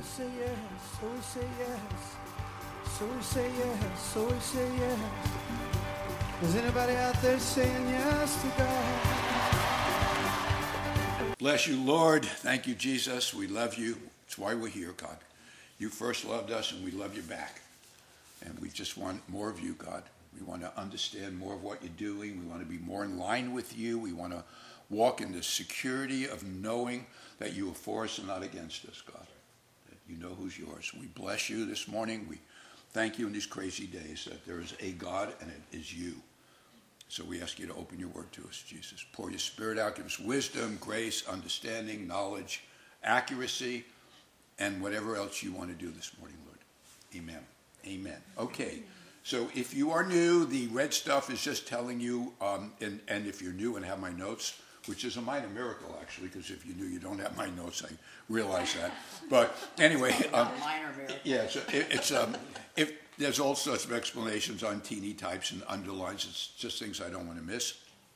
we say yes, so we say yes, so we say yes, so we say yes. Is anybody out there saying yes to God? Bless you, Lord. Thank you, Jesus. We love you. It's why we're here, God. You first loved us, and we love you back. And we just want more of you, God. We want to understand more of what you're doing. We want to be more in line with you. We want to walk in the security of knowing that you are for us and not against us, God. That you know who's yours. We bless you this morning. We thank you in these crazy days that there is a God and it is you. So we ask you to open your word to us, Jesus. Pour your spirit out. Give us wisdom, grace, understanding, knowledge, accuracy, and whatever else you want to do this morning, Lord. Amen. Amen. Okay. So if you are new, the red stuff is just telling you, and if you're new and have my notes, which is a minor miracle, actually, because if you're new, you don't have my notes. I realize that. But anyway. Minor miracle. Yeah, so if there's all sorts of explanations on teeny types and underlines. It's just things I don't want to miss.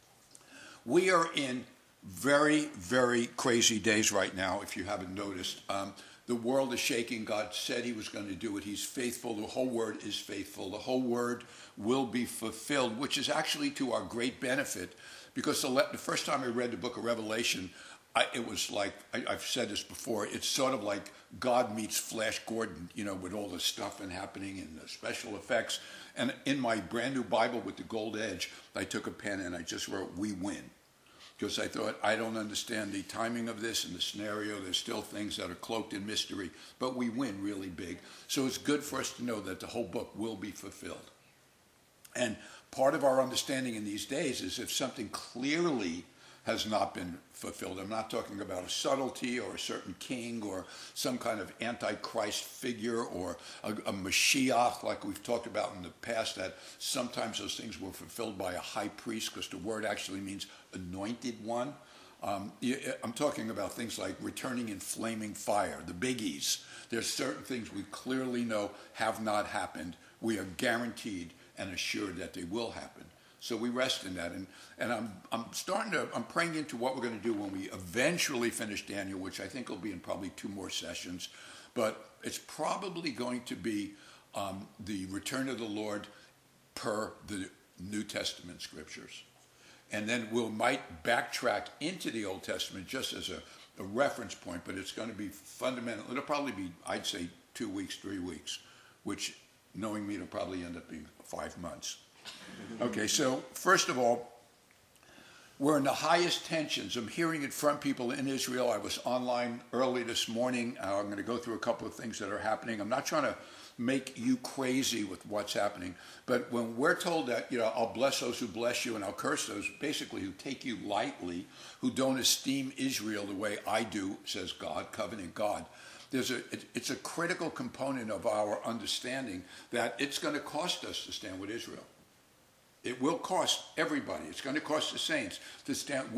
We are in very, very crazy days right now, if you haven't noticed. The world is shaking. God said he was going to do it. He's faithful. The whole word is faithful. The whole word will be fulfilled, which is actually to our great benefit. Because the first time I read the book of Revelation, it was like, I've said this before, it's sort of like God meets Flash Gordon, with all the stuff and happening and the special effects. And in my brand new Bible with the gold edge, I took a pen and I just wrote, "We win." Because I thought, I don't understand the timing of this and the scenario. There's still things that are cloaked in mystery, but we win really big. So it's good for us to know that the whole book will be fulfilled. And part of our understanding in these days is if something clearly has not been fulfilled. I'm not talking about a subtlety or a certain king or some kind of antichrist figure or a Mashiach like we've talked about in the past, that sometimes those things were fulfilled by a high priest because the word actually means anointed one. I'm talking about things like returning in flaming fire, the biggies. There's certain things we clearly know have not happened. We are guaranteed and assured that they will happen. So we rest in that, and I'm praying into what we're going to do when we eventually finish Daniel, which I think will be in probably 2 more sessions, but it's probably going to be the return of the Lord per the New Testament scriptures, and then might backtrack into the Old Testament just as a reference point, but it's going to be fundamental. It'll probably be, I'd say, 2 weeks, 3 weeks, which, knowing me, it'll probably end up being 5 months. Okay, so first of all, we're in the highest tensions. I'm hearing it from people in Israel. I was online early this morning. I'm going to go through a couple of things that are happening. I'm not trying to make you crazy with what's happening, but when we're told that, I'll bless those who bless you and I'll curse those basically who take you lightly, who don't esteem Israel the way I do, says God, covenant God. It's a critical component of our understanding that it's going to cost us to stand with Israel. It will cost everybody. It's going to cost the saints to stand.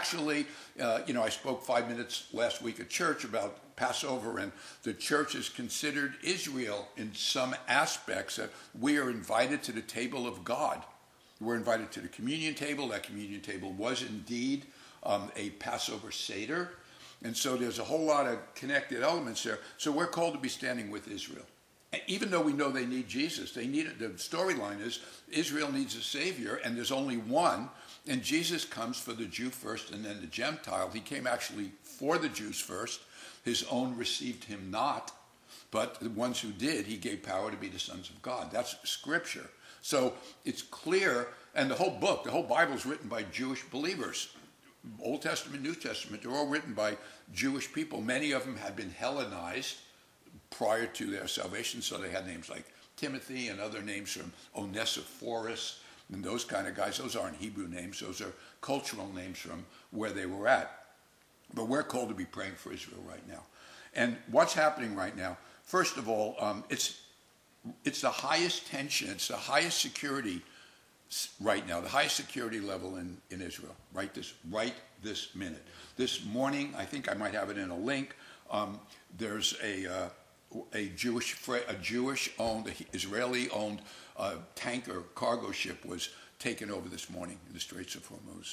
I spoke 5 minutes last week at church about Passover, and the church is considered Israel in some aspects. That we are invited to the table of God. We're invited to the communion table. That communion table was indeed a Passover Seder. And so there's a whole lot of connected elements there. So we're called to be standing with Israel. Even though we know they need Jesus, the storyline is Israel needs a savior, and there's only one, and Jesus comes for the Jew first and then the Gentile. He came actually for the Jews first. His own received him not, but the ones who did, he gave power to be the sons of God. That's scripture. So it's clear, and the whole Bible is written by Jewish believers. Old Testament, New Testament, they're all written by Jewish people. Many of them had been Hellenized prior to their salvation, so they had names like Timothy and other names from Onesiphorus and those kind of guys. Those aren't Hebrew names. Those are cultural names from where they were at. But we're called to be praying for Israel right now. And what's happening right now, first of all, it's the highest tension, it's the highest security right now, the highest security level in Israel, right this minute. This morning, I think I might have it in a link, there's a Jewish-owned, Israeli-owned tanker cargo ship was taken over this morning in the Straits of Hormuz.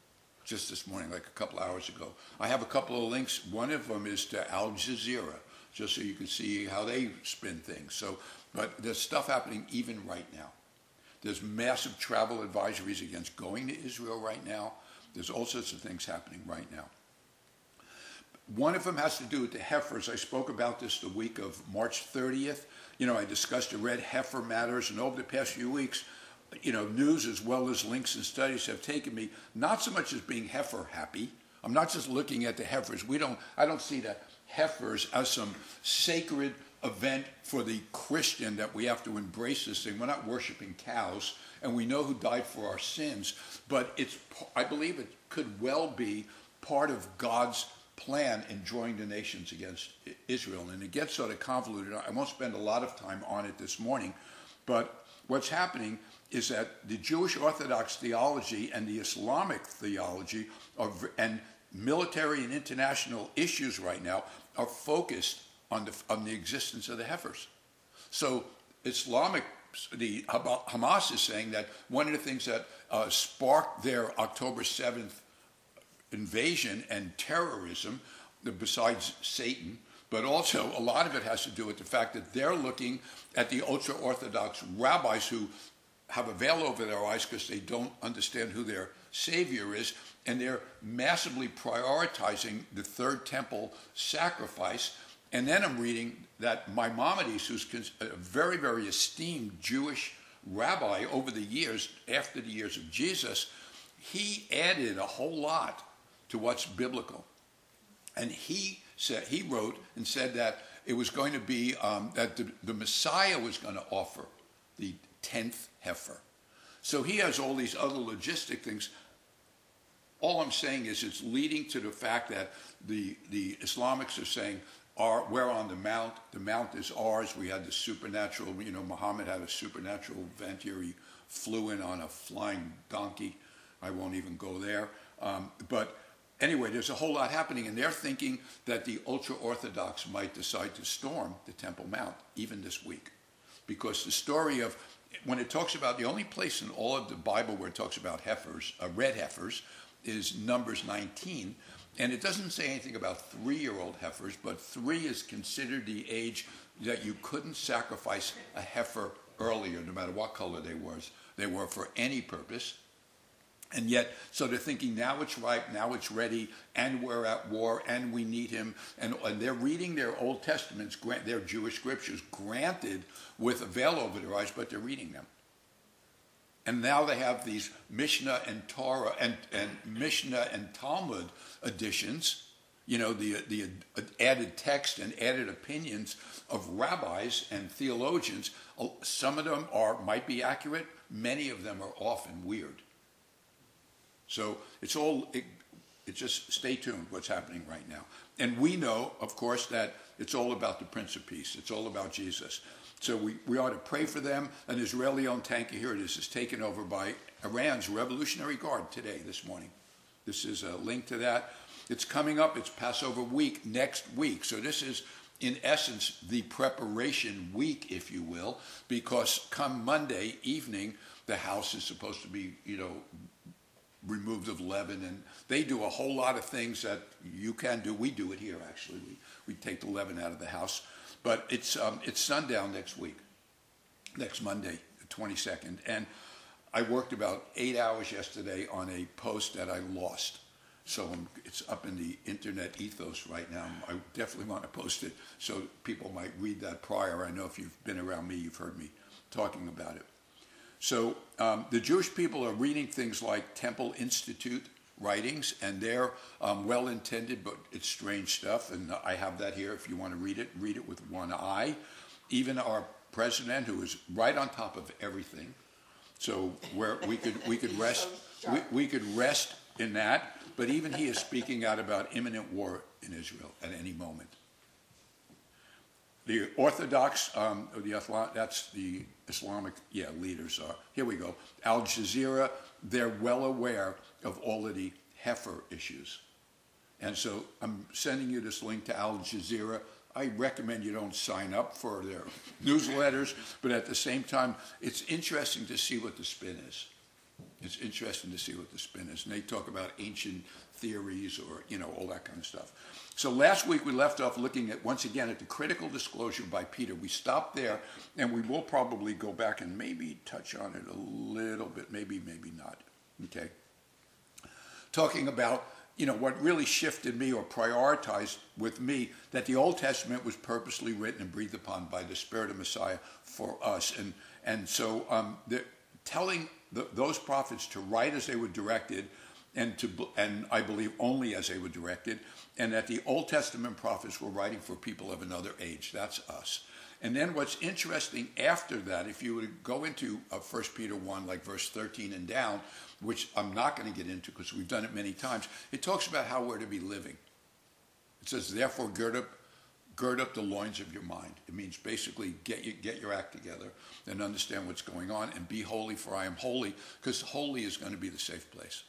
Just this morning, like a couple hours ago. I have a couple of links. One of them is to Al Jazeera. just so you can see how they spin things. So, but there's stuff happening even right now. There's massive travel advisories against going to Israel right now. There's all sorts of things happening right now. One of them has to do with the heifers. I spoke about this the week of March 30th. I discussed the red heifer matters, and over the past few weeks, news as well as links and studies have taken me not so much as being heifer happy. I'm not just looking at the heifers. I don't see the heifers as some sacred event for the Christian that we have to embrace this thing. We're not worshiping cows, and we know who died for our sins, but I believe it could well be part of God's plan in drawing the nations against Israel. And it gets sort of convoluted. I won't spend a lot of time on it this morning, but what's happening is that the Jewish Orthodox theology and the Islamic theology and military and international issues right now are focused on the existence of the heifers. So Hamas is saying that one of the things that sparked their October 7th invasion and terrorism, besides Satan, but also a lot of it has to do with the fact that they're looking at the ultra-Orthodox rabbis who have a veil over their eyes because they don't understand who their Savior is, and they're massively prioritizing the Third Temple sacrifice. And then I'm reading that Maimonides, who's a very, very esteemed Jewish rabbi over the years, after the years of Jesus, he added a whole lot to what's biblical. And he wrote and said that it was going to be, that the Messiah was going to offer the 10th heifer. So he has all these other logistic things. All I'm saying is it's leading to the fact that the Islamics are saying, we're on the mount is ours. We had the supernatural, Muhammad had a supernatural event here. He flew in on a flying donkey. I won't even go there. But anyway, there's a whole lot happening, and they're thinking that the ultra-Orthodox might decide to storm the Temple Mount even this week. Because the story of, when it talks about, the only place in all of the Bible where it talks about heifers, red heifers, is Numbers 19. And it doesn't say anything about 3-year-old heifers, but 3 is considered the age that you couldn't sacrifice a heifer earlier, no matter what color they were for any purpose. And yet, so they're thinking, now it's ripe, now it's ready, and we're at war, and we need him. And they're reading their Old Testaments, their Jewish scriptures, granted with a veil over their eyes, but they're reading them. And now they have these Mishnah and Torah and Mishnah and Talmud editions, the added text and added opinions of rabbis and theologians. Some of them might be accurate. Many of them are often weird. So it's just stay tuned what's happening right now. And we know, of course, that it's all about the Prince of Peace. It's all about Jesus. So we ought to pray for them. An Israeli-owned tanker, here it is taken over by Iran's Revolutionary Guard this morning. This is a link to that. It's coming up. It's Passover week next week. So this is, in essence, the preparation week, if you will, because come Monday evening, the house is supposed to be, removed of leaven, and they do a whole lot of things that you can do. We do it here, actually. We take the leaven out of the house. But it's sundown next week, next Monday, the 22nd. And I worked about 8 hours yesterday on a post that I lost. So it's up in the internet ethos right now. I definitely want to post it so people might read that prior. I know if you've been around me, you've heard me talking about it. So the Jewish people are reading things like Temple Institute writings, and they're well-intended, but it's strange stuff, and I have that here if you want to read it with one eye. Even our president, who is right on top of everything, so where we could rest, we could rest in that, but even he is speaking out about imminent war in Israel at any moment. The Orthodox, that's the Islamic, leaders are. Here we go. Al Jazeera, they're well aware of all of the heifer issues. And so I'm sending you this link to Al Jazeera. I recommend you don't sign up for their newsletters, but at the same time, it's interesting to see what the spin is. It's interesting to see what the spin is. And they talk about ancient theories or, all that kind of stuff. So last week we left off looking at, once again, at the critical disclosure by Peter. We stopped there, and we will probably go back and maybe touch on it a little bit, maybe not, okay? Talking about, what really shifted me or prioritized with me, that the Old Testament was purposely written and breathed upon by the Spirit of Messiah for us. And so telling those prophets to write as they were directed, and I believe only as they were directed, and that the Old Testament prophets were writing for people of another age. That's us. And then what's interesting after that, if you would go into 1 Peter 1, like verse 13 and down, which I'm not going to get into because we've done it many times, it talks about how we're to be living. It says, therefore, gird up the loins of your mind. It means basically get your act together and understand what's going on, and be holy, for I am holy, because holy is going to be the safe place.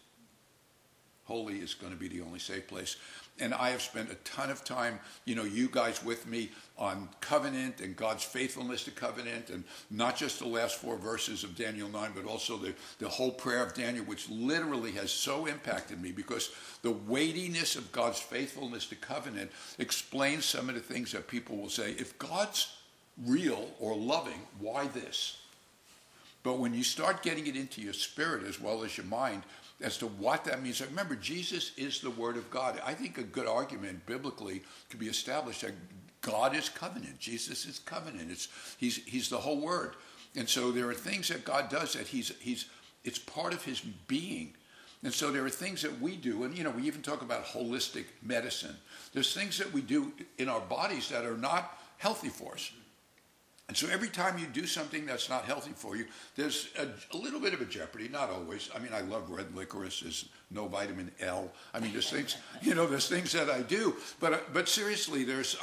Holy is going to be the only safe place. And I have spent a ton of time, you guys with me on covenant and God's faithfulness to covenant, and not just the last 4 verses of Daniel 9, but also the whole prayer of Daniel, which literally has so impacted me, because the weightiness of God's faithfulness to covenant explains some of the things that people will say, if God's real or loving, why this? But when you start getting it into your spirit as well as your mind, as to what that means. Remember, Jesus is the Word of God. I think a good argument biblically could be established that God is covenant. Jesus is covenant. He's the whole Word. And so there are things that God does that it's part of his being. And so there are things that we do, and we even talk about holistic medicine. There's things that we do in our bodies that are not healthy for us. And so every time you do something that's not healthy for you, there's a little bit of a jeopardy, not always. I mean, I love red licorice. There's no vitamin L. I mean, there's things, there's things that I do. But seriously, there's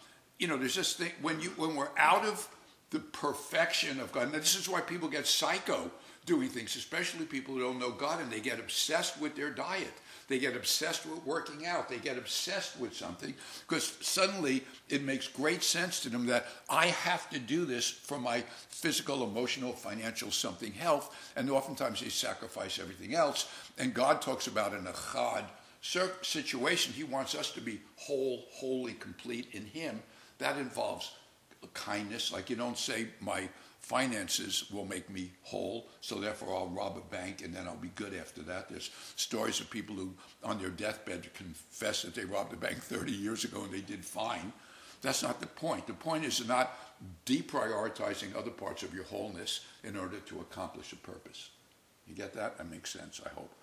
this thing, when we're out of the perfection of God, and this is why people get psycho doing things, especially people who don't know God, and they get obsessed with their diet. They get obsessed with working out. They get obsessed with something because suddenly it makes great sense to them that I have to do this for my physical, emotional, financial something health. And oftentimes they sacrifice everything else. And God talks about an echad situation. He wants us to be whole, holy, complete in him. That involves kindness. Like you don't say my finances will make me whole, so therefore I'll rob a bank and then I'll be good after that. There's stories of people who on their deathbed confess that they robbed a bank 30 years ago and they did fine. That's not the point. The point is not deprioritizing other parts of your wholeness in order to accomplish a purpose. You get that? That makes sense, I hope.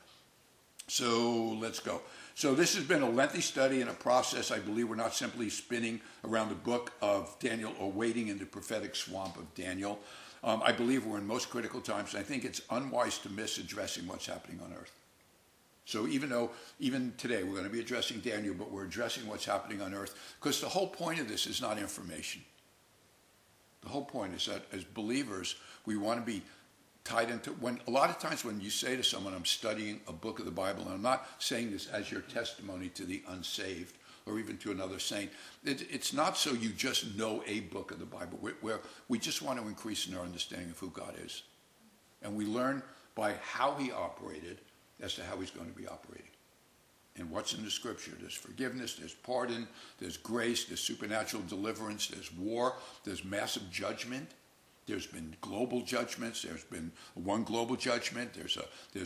So let's go. So this has been a lengthy study and a process. I believe we're not simply spinning around the book of Daniel or wading in the prophetic swamp of Daniel. I believe we're in most critical times, and I think it's unwise to miss addressing what's happening on earth. So even today we're going to be addressing Daniel, but we're addressing what's happening on earth, because the whole point of this is not information. The whole point is that as believers, we want to be tied into, a lot of times when you say to someone, I'm studying a book of the Bible, and I'm not saying this as your testimony to the unsaved or even to another saint, it's not so you just know a book of the Bible. Where we just want to increase in our understanding of who God is. And we learn by how he operated as to how he's going to be operating. And what's in the scripture? There's forgiveness, there's pardon, there's grace, there's supernatural deliverance, there's war, there's massive judgment. There's been global judgments. There's been one global judgment. There's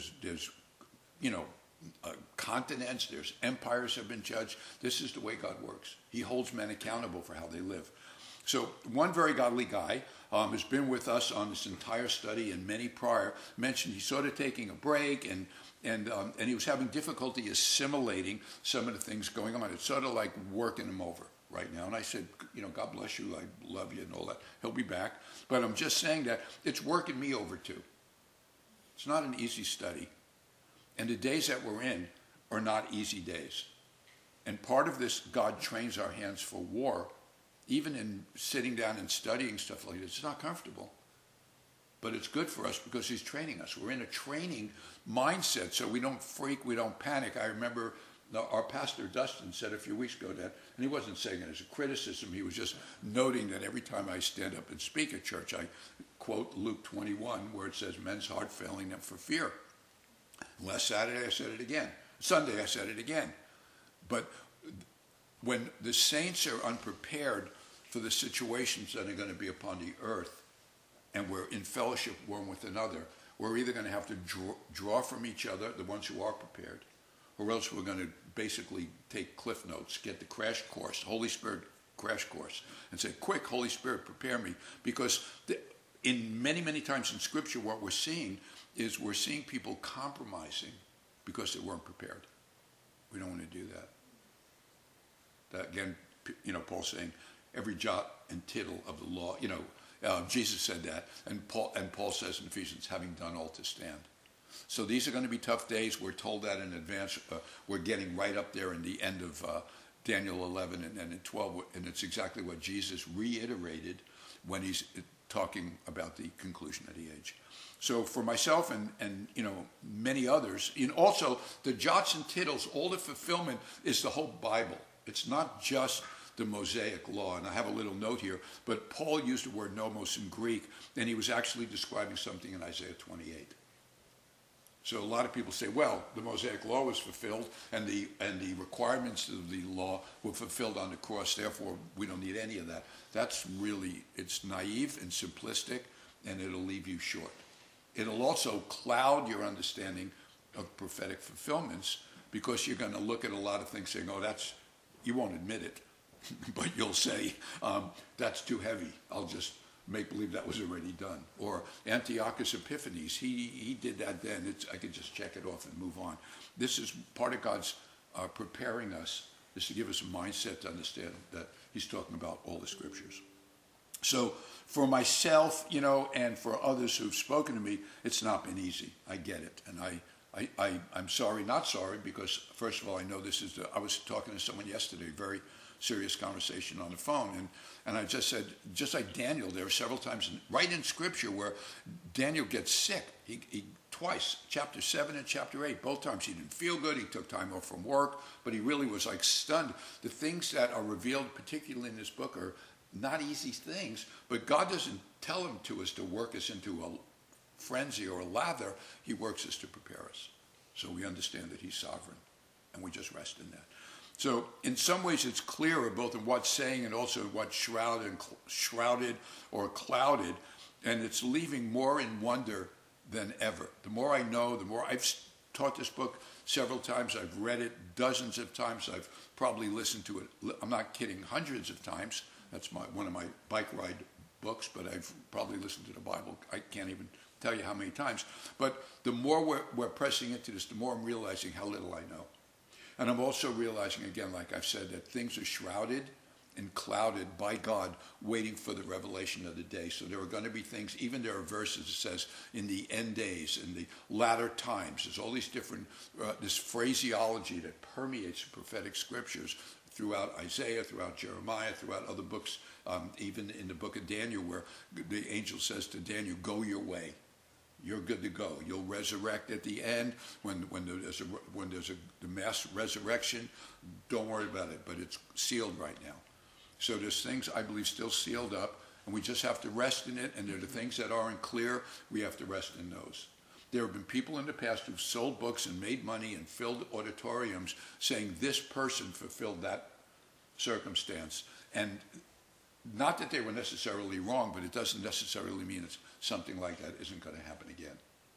continents. There's empires have been judged. This is the way God works. He holds men accountable for how they live. So one very godly guy has been with us on this entire study, and many prior mentioned he's sort of taking a break, and he was having difficulty assimilating some of the things going on. It's sort of like working him over right now. And I said, God bless you, I love you and all that. He'll be back. But I'm just saying that it's working me over too. It's not an easy study. And the days that we're in are not easy days. And part of this, God trains our hands for war. Even in sitting down and studying stuff like this, it's not comfortable. But it's good for us because he's training us. We're in a training mindset, so we don't freak, we don't panic. I remember our pastor, Dustin, said a few weeks ago that, and he wasn't saying it as a criticism, he was just noting that every time I stand up and speak at church, I quote Luke 21, where it says, men's heart failing them for fear. Last Saturday I said it again. Sunday I said it again. But when the saints are unprepared for the situations that are going to be upon the earth, and we're in fellowship one with another, we're either going to have to draw from each other, the ones who are prepared, or else we're going to basically take cliff notes, get the crash course, Holy Spirit crash course, and say, quick, Holy Spirit, prepare me. Because in many, many times in Scripture, what we're seeing is we're seeing people compromising because they weren't prepared. We don't want to do that. That again, Paul's saying, every jot and tittle of the law, Jesus said that, and Paul says in Ephesians, having done all to stand. So these are going to be tough days. We're told that in advance. We're getting right up there in the end of Daniel 11 and in 12, and it's exactly what Jesus reiterated when he's talking about the conclusion of the age. So for myself and many others, and also the jots and tittles, all the fulfillment is the whole Bible. It's not just the Mosaic law, and I have a little note here, but Paul used the word nomos in Greek, and he was actually describing something in Isaiah 28. So a lot of people say, well, the Mosaic law was fulfilled, and the requirements of the law were fulfilled on the cross, therefore we don't need any of that. That's really, it's naive and simplistic, and it'll leave you short. It'll also cloud your understanding of prophetic fulfillments, because you're going to look at a lot of things saying, oh, you won't admit it, but you'll say, that's too heavy. I'll just make believe that was already done. Or Antiochus Epiphanes, he did that then. I could just check it off and move on. This is part of God's preparing us, is to give us a mindset to understand that he's talking about all the scriptures. So for myself, and for others who've spoken to me, it's not been easy. I get it. And I'm sorry, not sorry, because first of all, I know I was talking to someone yesterday, very serious conversation on the phone, and I just said, just like Daniel, there are several times right in Scripture where Daniel gets sick. He twice, chapter 7 and chapter 8, both times he didn't feel good. He took time off from work, but he really was like stunned. The things that are revealed, particularly in this book, are not easy things, but God doesn't tell them to us to work us into a frenzy or a lather. He works us to prepare us. So we understand that he's sovereign, and we just rest in that. So in some ways it's clearer both in what's saying and also what's shrouded or clouded, and it's leaving more in wonder than ever. The more I know, the more I've taught this book several times. I've read it dozens of times. I've probably listened to it, I'm not kidding, hundreds of times. That's one of my bike ride books, but I've probably listened to the Bible. I can't even tell you how many times. But the more we're pressing into this, the more I'm realizing how little I know. And I'm also realizing, again, like I've said, that things are shrouded and clouded by God, waiting for the revelation of the day. So there are going to be things, even there are verses that says, in the end days, in the latter times, there's all these different, this phraseology that permeates the prophetic scriptures throughout Isaiah, throughout Jeremiah, throughout other books, even in the book of Daniel, where the angel says to Daniel, go your way. You're good to go. You'll resurrect at the end when there's the mass resurrection. Don't worry about it, but it's sealed right now. So there's things I believe still sealed up, and we just have to rest in it. And there are the things that aren't clear. We have to rest in those. There have been people in the past who've sold books and made money and filled auditoriums saying this person fulfilled that circumstance, and not that they were necessarily wrong, but it doesn't necessarily mean it's something like that isn't going to happen again.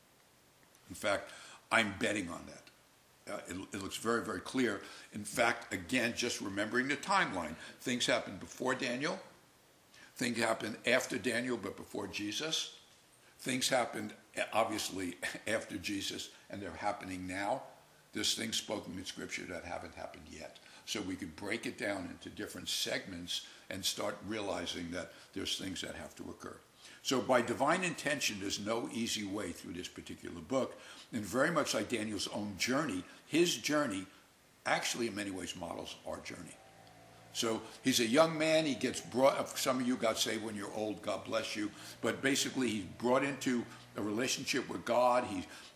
In fact, I'm betting on that. It looks very, very clear. In fact, again, just remembering the timeline, things happened before Daniel, things happened after Daniel, but before Jesus. Things happened, obviously, after Jesus, and they're happening now. There's things spoken in Scripture that haven't happened yet. So we could break it down into different segments and start realizing that there's things that have to occur. So by divine intention, there's no easy way through this particular book. And very much like Daniel's own journey, his journey actually in many ways models our journey. So he's a young man. He gets brought, some of you got saved when you're old, God bless you. But basically he's brought into a relationship with God.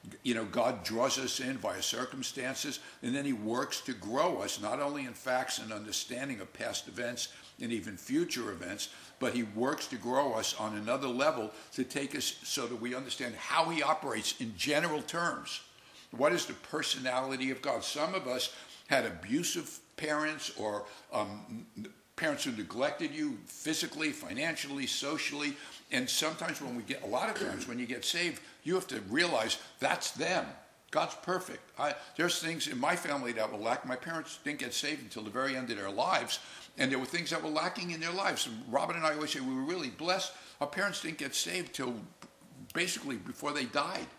God draws us in via circumstances, and then he works to grow us, not only in facts and understanding of past events and even future events, but he works to grow us on another level to take us so that we understand how he operates in general terms. What is the personality of God? Some of us had abusive parents or parents who neglected you physically, financially, socially. And sometimes a lot of times when you get saved, you have to realize that's them. God's perfect. There's things in my family that were lacking. My parents didn't get saved until the very end of their lives. And there were things that were lacking in their lives. And Robin and I always say we were really blessed. Our parents didn't get saved till basically before they died.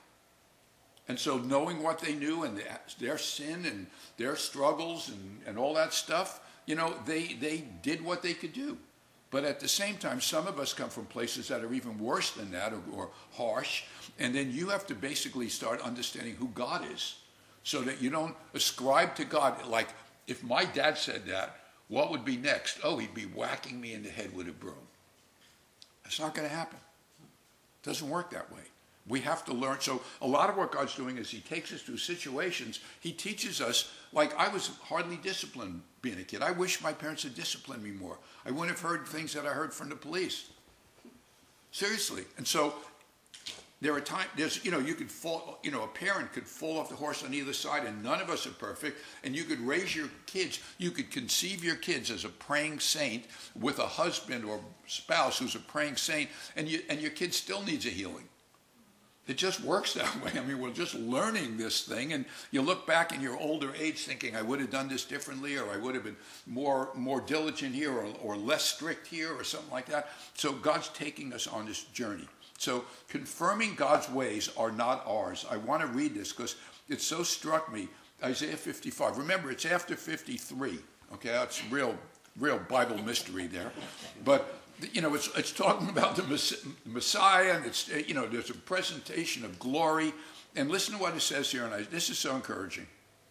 And so knowing what they knew and their sin and their struggles and all that stuff, they did what they could do. But at the same time, some of us come from places that are even worse than that or harsh. And then you have to basically start understanding who God is so that you don't ascribe to God. Like if my dad said that, what would be next? Oh, he'd be whacking me in the head with a broom. That's not going to happen. It doesn't work that way. We have to learn. So a lot of what God's doing is he takes us through situations. He teaches us, like I was hardly disciplined being a kid. I wish my parents had disciplined me more. I wouldn't have heard things that I heard from the police. Seriously. And so there are times, you could fall, a parent could fall off the horse on either side, and none of us are perfect. And you could raise your kids, you could conceive your kids as a praying saint with a husband or spouse who's a praying saint, and your kid still needs a healing. It just works that way. I mean, we're just learning this thing, and you look back in your older age thinking, I would have done this differently, or I would have been more diligent here, or less strict here, or something like that. So God's taking us on this journey. So confirming God's ways are not ours. I want to read this because it so struck me. Isaiah 55. Remember, it's after 53. Okay, that's real Bible mystery there. But it's talking about the Messiah, and it's there's a presentation of glory. And listen to what it says here, and this is so encouraging.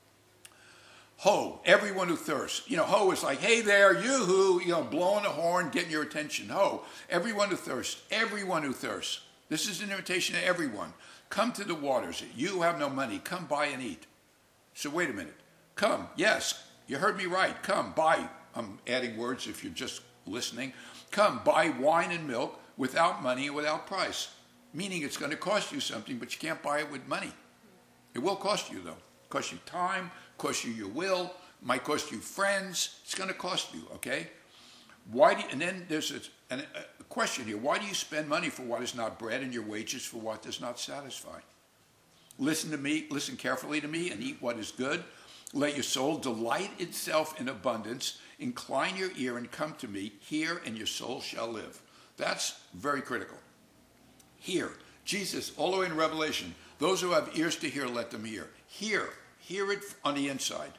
Ho, everyone who thirsts. Ho is like, hey there, yoo-hoo, blowing a horn, getting your attention. Ho, everyone who thirsts, everyone who thirsts. This is an invitation to everyone. Come to the waters. You who have no money, come buy and eat. So wait a minute. Come, yes, you heard me right. Come, buy. I'm adding words if you're just listening. Come, buy wine and milk without money and without price. Meaning it's going to cost you something, but you can't buy it with money. It will cost you, though. Cost you time, cost you your will, might cost you friends. It's going to cost you, okay? And then there's a question here. Why do you spend money for what is not bread and your wages for what does not satisfy? Listen to me, listen carefully to me, and eat what is good. Let your soul delight itself in abundance. Incline your ear and come to me. Hear, and your soul shall live. That's very critical. Hear. Jesus, all the way in Revelation, those who have ears to hear, let them hear. Hear it on the inside.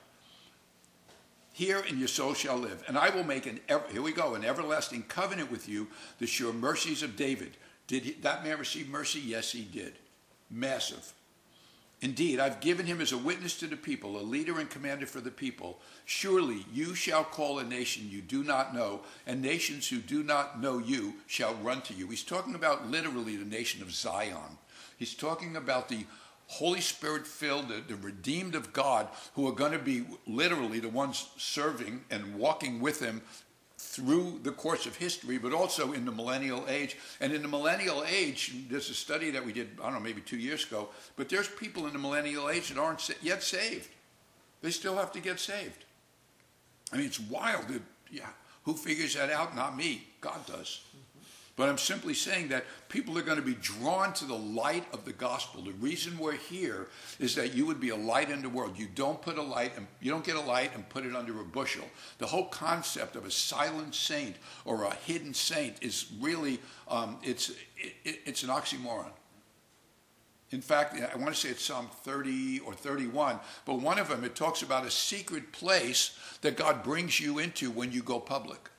Hear, and your soul shall live. And I will make an everlasting covenant with you, the sure mercies of David. Did that man receive mercy? Yes, he did. Massive. Indeed, I've given him as a witness to the people, a leader and commander for the people. Surely you shall call a nation you do not know, and nations who do not know you shall run to you. He's talking about literally the nation of Zion. He's talking about the Holy Spirit filled, the redeemed of God, who are going to be literally the ones serving and walking with him through the course of history, but also in the millennial age. And in the millennial age, there's a study that we did, I don't know, maybe 2 years ago, but there's people in the millennial age that aren't yet saved. They still have to get saved. I mean, it's wild. Who figures that out? Not me. God does. But I'm simply saying that people are going to be drawn to the light of the gospel. The reason we're here is that you would be a light in the world. You don't get a light and put it under a bushel. The whole concept of a silent saint or a hidden saint is really it's an oxymoron. In fact, I want to say it's Psalm 30 or 31, but one of them, it talks about a secret place that God brings you into when you go public.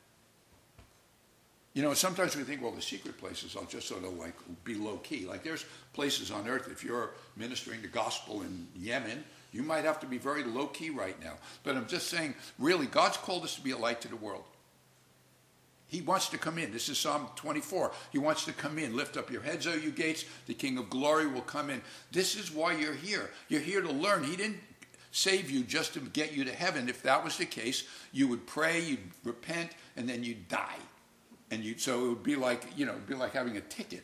Sometimes we think, well, the secret places I'll just sort of like be low-key. Like there's places on earth, if you're ministering the gospel in Yemen, you might have to be very low-key right now. But I'm just saying, really, God's called us to be a light to the world. He wants to come in. This is Psalm 24. He wants to come in. Lift up your heads, O you gates. The King of glory will come in. This is why you're here. You're here to learn. He didn't save you just to get you to heaven. If that was the case, you would pray, you'd repent, and then you'd die. So it would be like, having a ticket.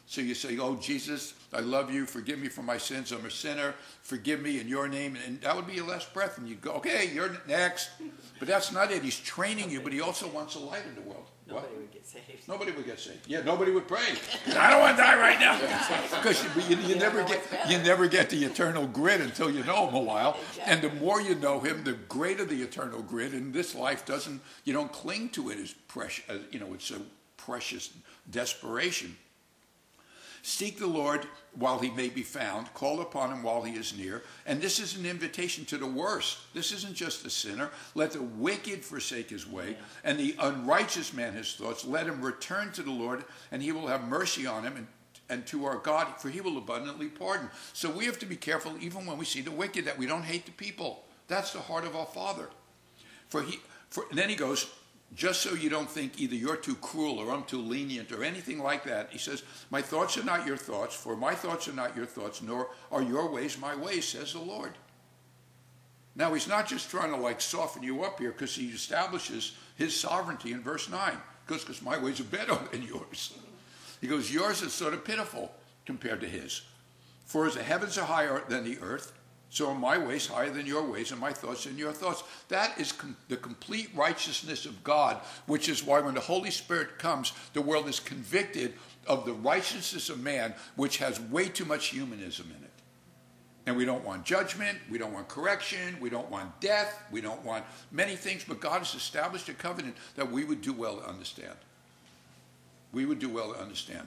So you say, oh, Jesus, I love you. Forgive me for my sins. I'm a sinner. Forgive me in your name. And that would be your last breath. And you go, okay, you're next. But that's not it. He's training you, but he also wants a light in the world. Nobody would get saved. Nobody would get saved. Yeah, nobody would pray. I don't want to die right now. Because you never get the eternal grid until you know him a while. Exactly. And the more you know him, the greater the eternal grid. And this life you don't cling to it as precious, it's a precious desperation. Seek the Lord while he may be found. Call upon him while he is near. And this is an invitation to the worst. This isn't just the sinner. Let the wicked forsake his way, and the unrighteous man his thoughts. Let him return to the Lord, and he will have mercy on him, and to our God, for he will abundantly pardon. So we have to be careful, even when we see the wicked, that we don't hate the people. That's the heart of our Father. And then he goes, just so you don't think either you're too cruel or I'm too lenient or anything like that. He says, my thoughts are not your thoughts, for my thoughts are not your thoughts, nor are your ways my ways, says the Lord. Now, he's not just trying to soften you up here, because he establishes his sovereignty in verse 9. Because my ways are better than yours. He goes, yours is sort of pitiful compared to his. For as the heavens are higher than the earth, so are my ways higher than your ways, and my thoughts than your thoughts. That is the complete righteousness of God, which is why when the Holy Spirit comes, the world is convicted of the righteousness of man, which has way too much humanism in it. And we don't want judgment, we don't want correction, we don't want death, we don't want many things, but God has established a covenant that we would do well to understand. We would do well to understand.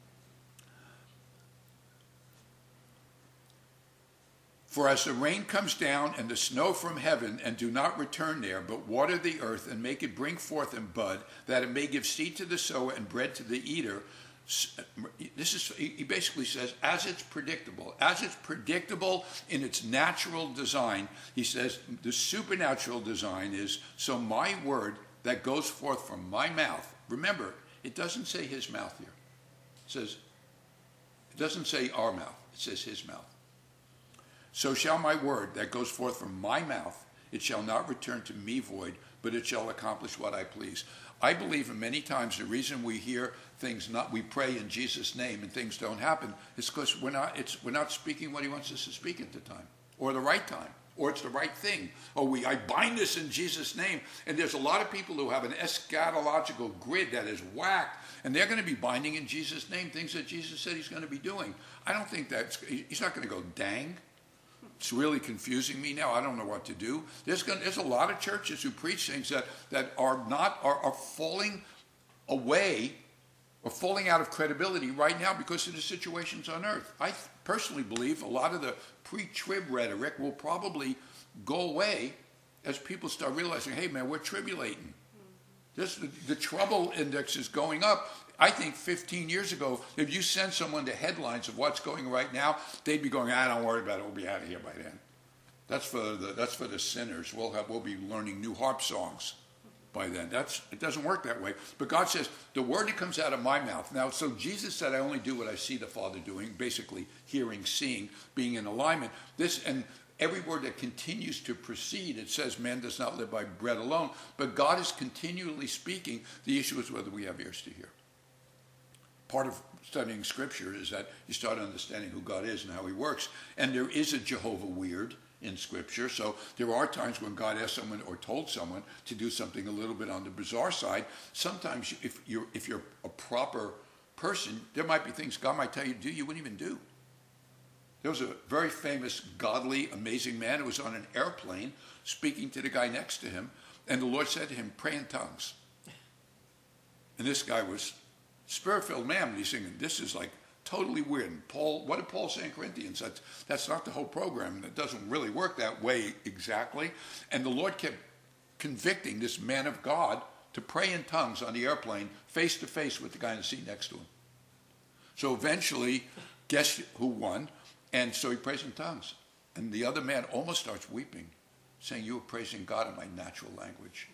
For as the rain comes down and the snow from heaven, and do not return there, but water the earth and make it bring forth and bud, that it may give seed to the sower and bread to the eater. He basically says, as it's predictable in its natural design, he says the supernatural design is, so my word that goes forth from my mouth. Remember, it doesn't say his mouth here. It doesn't say our mouth. It says his mouth. So shall my word that goes forth from my mouth, it shall not return to me void, but it shall accomplish what I please. I believe in many times the reason we hear things we pray in Jesus' name and things don't happen is because we're not speaking what he wants us to speak at the time, or the right time, or it's the right thing. I bind this in Jesus' name. And there's a lot of people who have an eschatological grid that is whacked, and they're going to be binding in Jesus' name things that Jesus said he's going to be doing. I don't think he's not going to go, dang. It's really confusing me now. I don't know what to do. There's a lot of churches who preach things that are falling away or falling out of credibility right now because of the situations on earth. I personally believe a lot of the pre-trib rhetoric will probably go away as people start realizing, hey man, we're tribulating. The trouble index is going up. I think 15 years ago, if you sent someone the headlines of what's going right now, they'd be going, don't worry about it, we'll be out of here by then. That's for the sinners. We'll be learning new harp songs by then. It doesn't work that way. But God says, the word that comes out of my mouth. Now, so Jesus said, I only do what I see the Father doing, basically hearing, seeing, being in alignment. And every word that continues to proceed, it says man does not live by bread alone, but God is continually speaking. The issue is whether we have ears to hear. Part of studying Scripture is that you start understanding who God is and how he works. And there is a Jehovah weird in Scripture. So there are times when God asked someone or told someone to do something a little bit on the bizarre side. Sometimes if you're a proper person, there might be things God might tell you to do you wouldn't even do. There was a very famous, godly, amazing man who was on an airplane speaking to the guy next to him, and the Lord said to him, pray in tongues. And this guy was Spirit-filled man, and he's thinking, this is like totally weird. And what did Paul say in Corinthians? That's not the whole program. It doesn't really work that way exactly. And the Lord kept convicting this man of God to pray in tongues on the airplane, face to face with the guy in the seat next to him. So eventually, guess who won? And so he prays in tongues. And the other man almost starts weeping, saying, you were praising God in my natural language.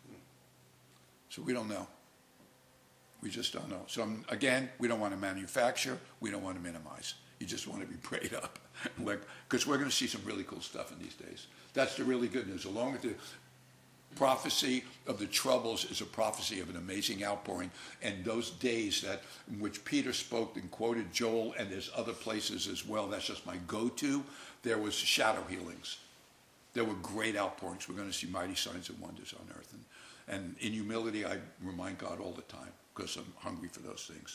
So we don't know. We just don't know. So again, we don't want to manufacture. We don't want to minimize. You just want to be prayed up. Because we're going to see some really cool stuff in these days. That's the really good news. Along with Prophecy of the troubles is a prophecy of an amazing outpouring. And those days that in which Peter spoke and quoted Joel, and there's other places as well, that's just my go-to, there was shadow healings. There were great outpourings. We're going to see mighty signs and wonders on earth. And in humility, I remind God all the time because I'm hungry for those things.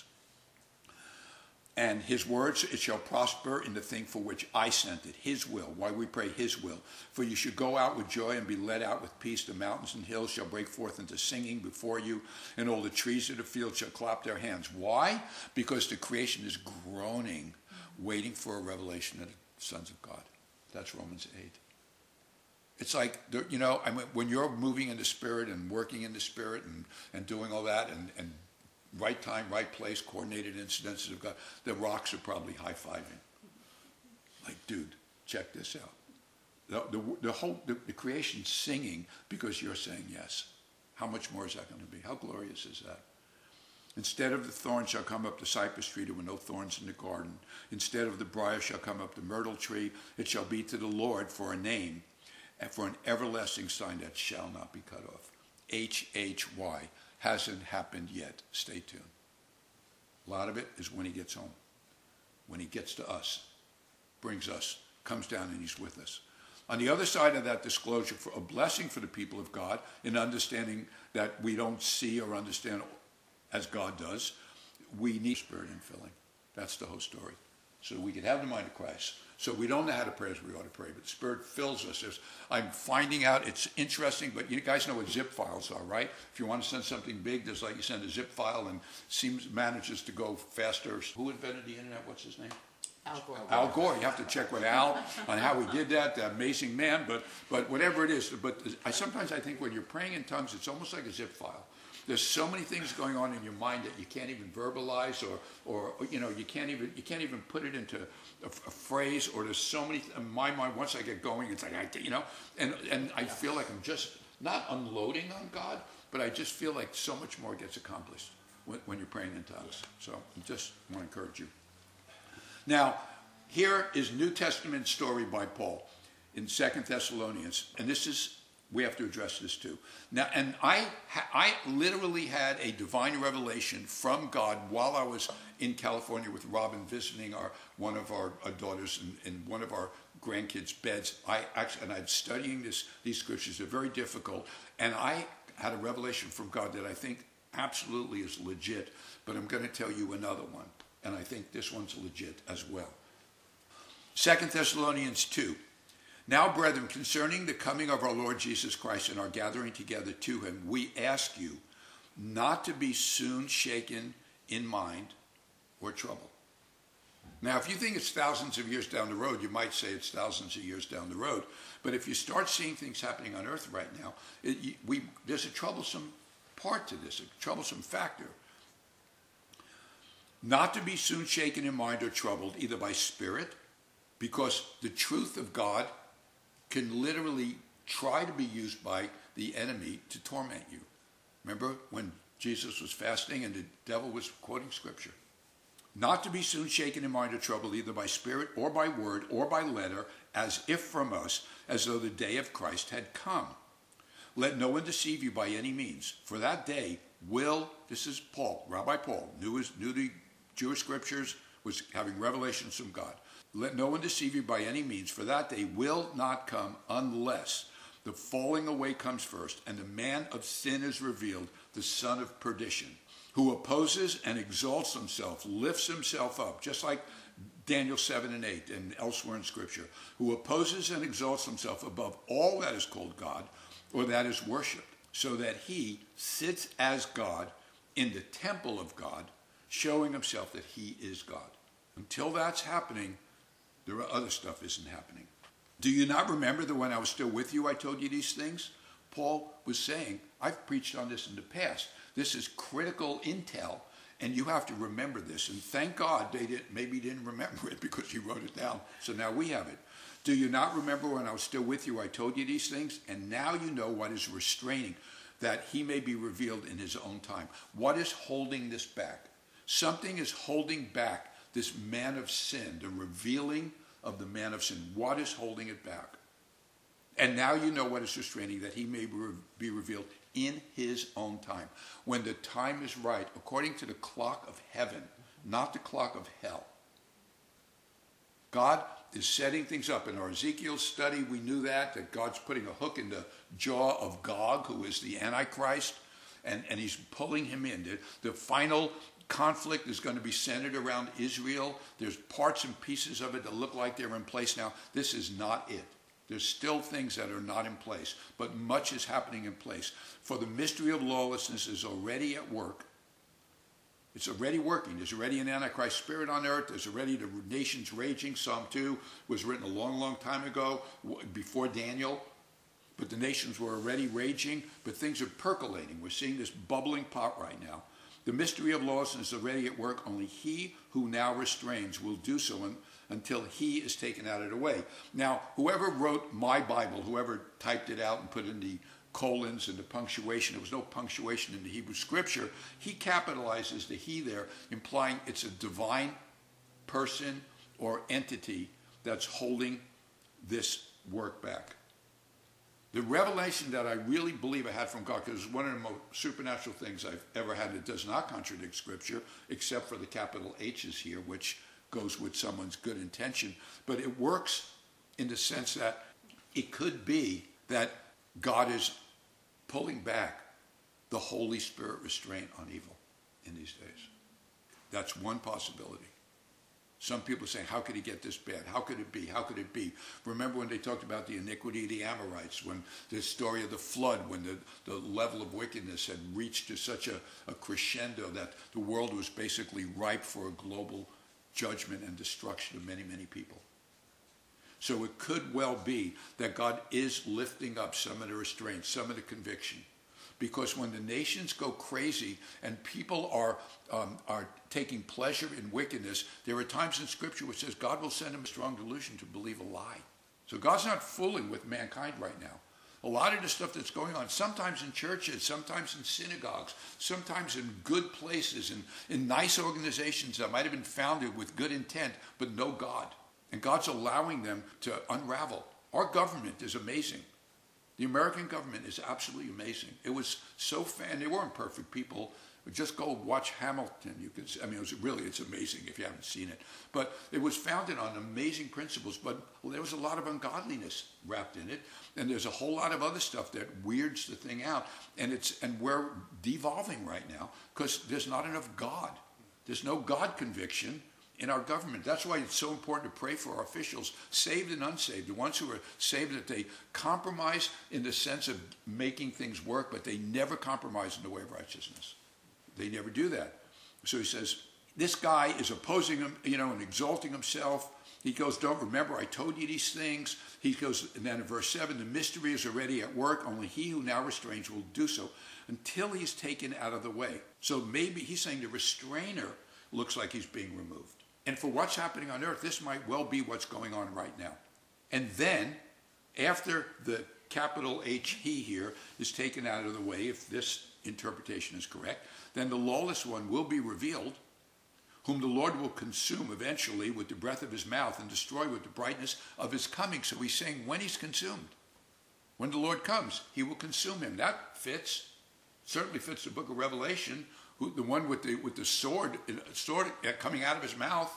And his words, it shall prosper in the thing for which I sent it, his will. Why we pray his will. For you should go out with joy and be led out with peace. The mountains and hills shall break forth into singing before you, and all the trees of the field shall clap their hands. Why? Because the creation is groaning, waiting for a revelation of the sons of God. That's Romans 8. It's like, you know, I mean, when you're moving in the Spirit and working in the Spirit and doing all that and right time, right place, coordinated incidences of God, the rocks are probably high-fiving. Like, dude, check this out. The creation's singing because you're saying yes. How much more is that going to be? How glorious is that? Instead of the thorn shall come up the cypress tree, there were no thorns in the garden. Instead of the briar shall come up the myrtle tree. It shall be to the Lord for a name and for an everlasting sign that shall not be cut off. HHY. Hasn't happened yet. Stay tuned. A lot of it is when he gets home. When he gets to us, brings us, comes down and he's with us. On the other side of that disclosure, for a blessing for the people of God in understanding that we don't see or understand as God does, we need Spirit infilling. That's the whole story. So we can have the mind of Christ. So we don't know how to pray as we ought to pray, but the Spirit fills us. I'm finding out, it's interesting, but you guys know what zip files are, right? If you want to send something big, there's like you send a zip file and manages to go faster. Who invented the internet? What's his name? Al Gore. Al Gore. You have to check with Al on how he did that, the amazing man. But whatever it is, but sometimes I think when you're praying in tongues, it's almost like a zip file. There's so many things going on in your mind that you can't even verbalize, or you know, you can't even put it into a phrase. Or there's so many in my mind. Once I get going, it's like and I feel like I'm just not unloading on God, but I just feel like so much more gets accomplished when you're praying in tongues. So I just want to encourage you. Now, here is New Testament story by Paul in 2 Thessalonians, and this is. We have to address this too. Now, and I literally had a divine revelation from God while I was in California with Robin visiting one of our daughters in one of our grandkids' beds. I'm studying these scriptures. They're very difficult, and I had a revelation from God that I think absolutely is legit. But I'm going to tell you another one, and I think this one's legit as well. 2 Thessalonians 2. Now, brethren, concerning the coming of our Lord Jesus Christ and our gathering together to him, we ask you not to be soon shaken in mind or troubled. Now, if you think it's thousands of years down the road, you might say it's thousands of years down the road. But if you start seeing things happening on earth right now, there's a troublesome part to this, a troublesome factor. Not to be soon shaken in mind or troubled, either by spirit, because the truth of God can literally try to be used by the enemy to torment you. Remember when Jesus was fasting and the devil was quoting scripture? Not to be soon shaken in mind or troubled, either by spirit or by word or by letter, as if from us, as though the day of Christ had come. Let no one deceive you by any means, for that day will, this is Paul, Rabbi Paul, knew the Jewish scriptures, was having revelations from God. Let no one deceive you by any means, for that day will not come unless the falling away comes first, and the man of sin is revealed, the son of perdition, who opposes and exalts himself, lifts himself up, just like Daniel 7 and 8 and elsewhere in Scripture, who opposes and exalts himself above all that is called God or that is worshipped, so that he sits as God in the temple of God, showing himself that he is God. Until that's happening, there are other stuff isn't happening. Do you not remember that when I was still with you, I told you these things? Paul was saying, I've preached on this in the past. This is critical intel, and you have to remember this. And thank God they didn't remember it because he wrote it down. So now we have it. Do you not remember when I was still with you, I told you these things? And now you know what is restraining, that he may be revealed in his own time. What is holding this back? Something is holding back this man of sin, the revealing of the man of sin. What is holding it back? And now you know what is restraining, that he may be revealed in his own time. When the time is right, according to the clock of heaven, not the clock of hell. God is setting things up. In our Ezekiel study, we knew that God's putting a hook in the jaw of Gog, who is the Antichrist, and he's pulling him in. The final conflict is going to be centered around Israel. There's parts and pieces of it that look like they're in place now. This is not it. There's still things that are not in place, but much is happening in place. For the mystery of lawlessness is already at work. It's already working. There's already an Antichrist spirit on earth. There's already the nations raging. Psalm 2 was written a long, long time ago, before Daniel. But the nations were already raging, but things are percolating. We're seeing this bubbling pot right now. The mystery of lawlessness is already at work. Only he who now restrains will do so until he is taken out of the way. Now, whoever wrote my Bible, whoever typed it out and put in the colons and the punctuation, there was no punctuation in the Hebrew scripture, he capitalizes the he there, implying it's a divine person or entity that's holding this work back. The revelation that I really believe I had from God, because it's one of the most supernatural things I've ever had that does not contradict Scripture, except for the capital H's here, which goes with someone's good intention. But it works in the sense that it could be that God is pulling back the Holy Spirit restraint on evil in these days. That's one possibility. Some people say, how could he get this bad? How could it be? How could it be? Remember when they talked about the iniquity of the Amorites, when the story of the flood, when the level of wickedness had reached to such a crescendo that the world was basically ripe for a global judgment and destruction of many, many people. So it could well be that God is lifting up some of the restraint, some of the conviction. Because when the nations go crazy and people are taking pleasure in wickedness, there are times in Scripture which says God will send them a strong delusion to believe a lie. So God's not fooling with mankind right now. A lot of the stuff that's going on, sometimes in churches, sometimes in synagogues, sometimes in good places, in nice organizations that might have been founded with good intent, but no God. And God's allowing them to unravel. Our government is amazing. The American government is absolutely amazing. It was so fan. They weren't perfect people. Just go watch Hamilton. You can see, it's amazing if you haven't seen it. But it was founded on amazing principles, but there was a lot of ungodliness wrapped in it. And there's a whole lot of other stuff that weirds the thing out. And we're devolving right now because there's not enough God. There's no God conviction in our government. That's why it's so important to pray for our officials, saved and unsaved, the ones who are saved, that they compromise in the sense of making things work, but they never compromise in the way of righteousness. They never do that. So he says, this guy is opposing him, and exalting himself. He goes, don't remember, I told you these things. He goes, and then in verse 7, the mystery is already at work. Only he who now restrains will do so until he's taken out of the way. So maybe he's saying the restrainer looks like he's being removed. And for what's happening on earth, this might well be what's going on right now. And then, after the capital H, he here, is taken out of the way, if this interpretation is correct, then the lawless one will be revealed, whom the Lord will consume eventually with the breath of his mouth and destroy with the brightness of his coming. So he's saying when he's consumed. When the Lord comes, he will consume him. That fits, certainly fits the book of Revelation, the one with the sword coming out of his mouth.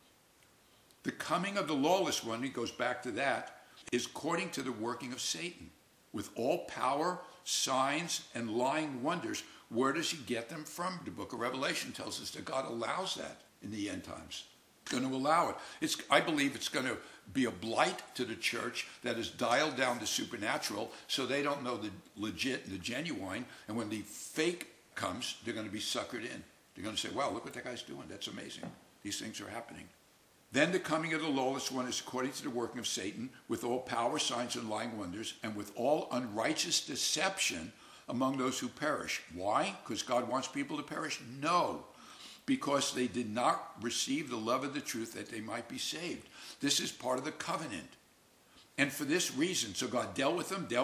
The coming of the lawless one, he goes back to that, is according to the working of Satan, with all power, signs, and lying wonders. Where does he get them from? The book of Revelation tells us that God allows that in the end times. He's going to allow it. I believe it's going to be a blight to the church that has dialed down the supernatural so they don't know the legit and the genuine, and when the fake comes, they're going to be suckered in. They're going to say, wow, look what that guy's doing. That's amazing. These things are happening. Then the coming of the lawless one is according to the working of Satan, with all power, signs, and lying wonders, and with all unrighteous deception among those who perish. Why? Because God wants people to perish? No. Because they did not receive the love of the truth that they might be saved. This is part of the covenant. And for this reason, so God dealt with them,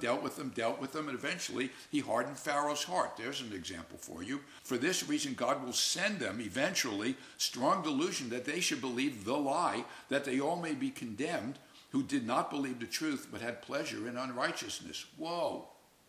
and eventually he hardened Pharaoh's heart. There's an example for you. For this reason, God will send them eventually strong delusion that they should believe the lie, that they all may be condemned, who did not believe the truth but had pleasure in unrighteousness. Whoa.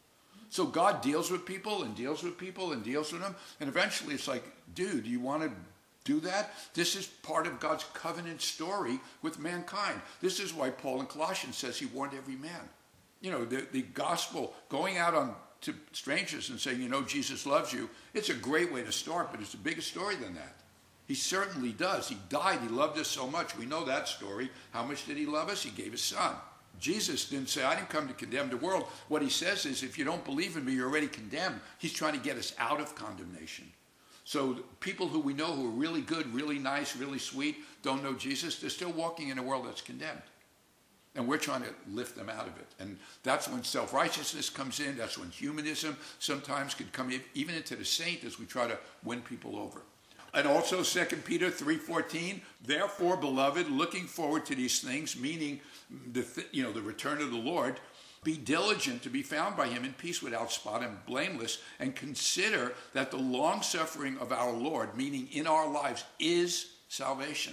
So God deals with people and deals with people and deals with them. And eventually it's like, dude, you want to do that? This is part of God's covenant story with mankind. This is why Paul in Colossians says he warned every man. You know, the gospel, going out to strangers and saying, you know, Jesus loves you, it's a great way to start, but it's a bigger story than that. He certainly does. He died. He loved us so much. We know that story. How much did he love us? He gave his son. Jesus didn't say, I didn't come to condemn the world. What he says is, if you don't believe in me, you're already condemned. He's trying to get us out of condemnation. So people who we know who are really good, really nice, really sweet, don't know Jesus, they're still walking in a world that's condemned. And we're trying to lift them out of it. And that's when self-righteousness comes in. That's when humanism sometimes could come even into the saint as we try to win people over. And also 2 Peter 3:14, therefore, beloved, looking forward to these things, meaning the return of the Lord, be diligent to be found by him in peace without spot and blameless, and consider that the long-suffering of our Lord, meaning in our lives, is salvation.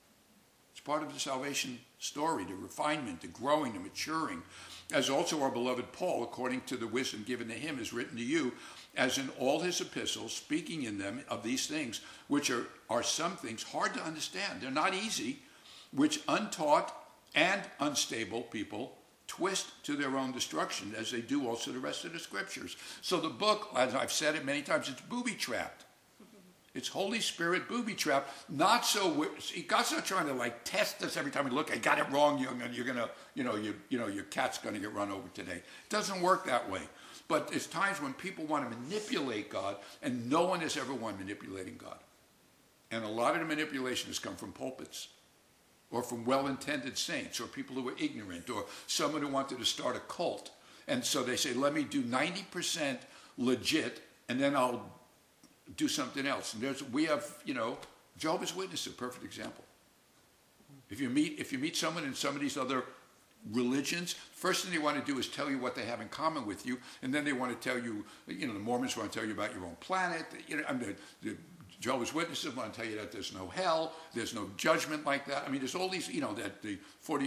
It's part of the salvation story, the refinement, the growing, the maturing. As also our beloved Paul, according to the wisdom given to him, is written to you, as in all his epistles, speaking in them of these things, which are some things hard to understand. They're not easy, which untaught and unstable people twist to their own destruction, as they do also the rest of the scriptures. So the book, as I've said it many times, it's booby-trapped. It's Holy Spirit booby-trapped. Not so, God's not trying to like test us every time we look. I got it wrong, you're gonna, your cat's gonna get run over today. It doesn't work that way. But there's times when people want to manipulate God, and no one has ever won manipulating God. And a lot of the manipulation has come from pulpits, or from well-intended saints, or people who were ignorant, or someone who wanted to start a cult. And so they say, let me do 90% legit, and then I'll do something else. And we have, Jehovah's Witnesses, a perfect example. If you meet someone in some of these other religions, first thing they want to do is tell you what they have in common with you, and then they want to tell you, the Mormons want to tell you about your own planet. The Jehovah's Witnesses want to tell you that there's no hell, there's no judgment like that. I mean, there's all these, that the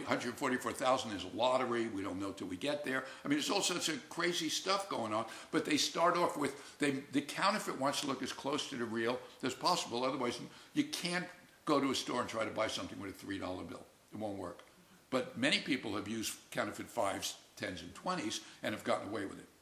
144,000 is a lottery, we don't know till we get there. I mean, there's all sorts of crazy stuff going on, but they start off with, the counterfeit wants to look as close to the real as possible, otherwise you can't go to a store and try to buy something with a $3 bill. It won't work. But many people have used counterfeit 5s, 10s, and 20s and have gotten away with it.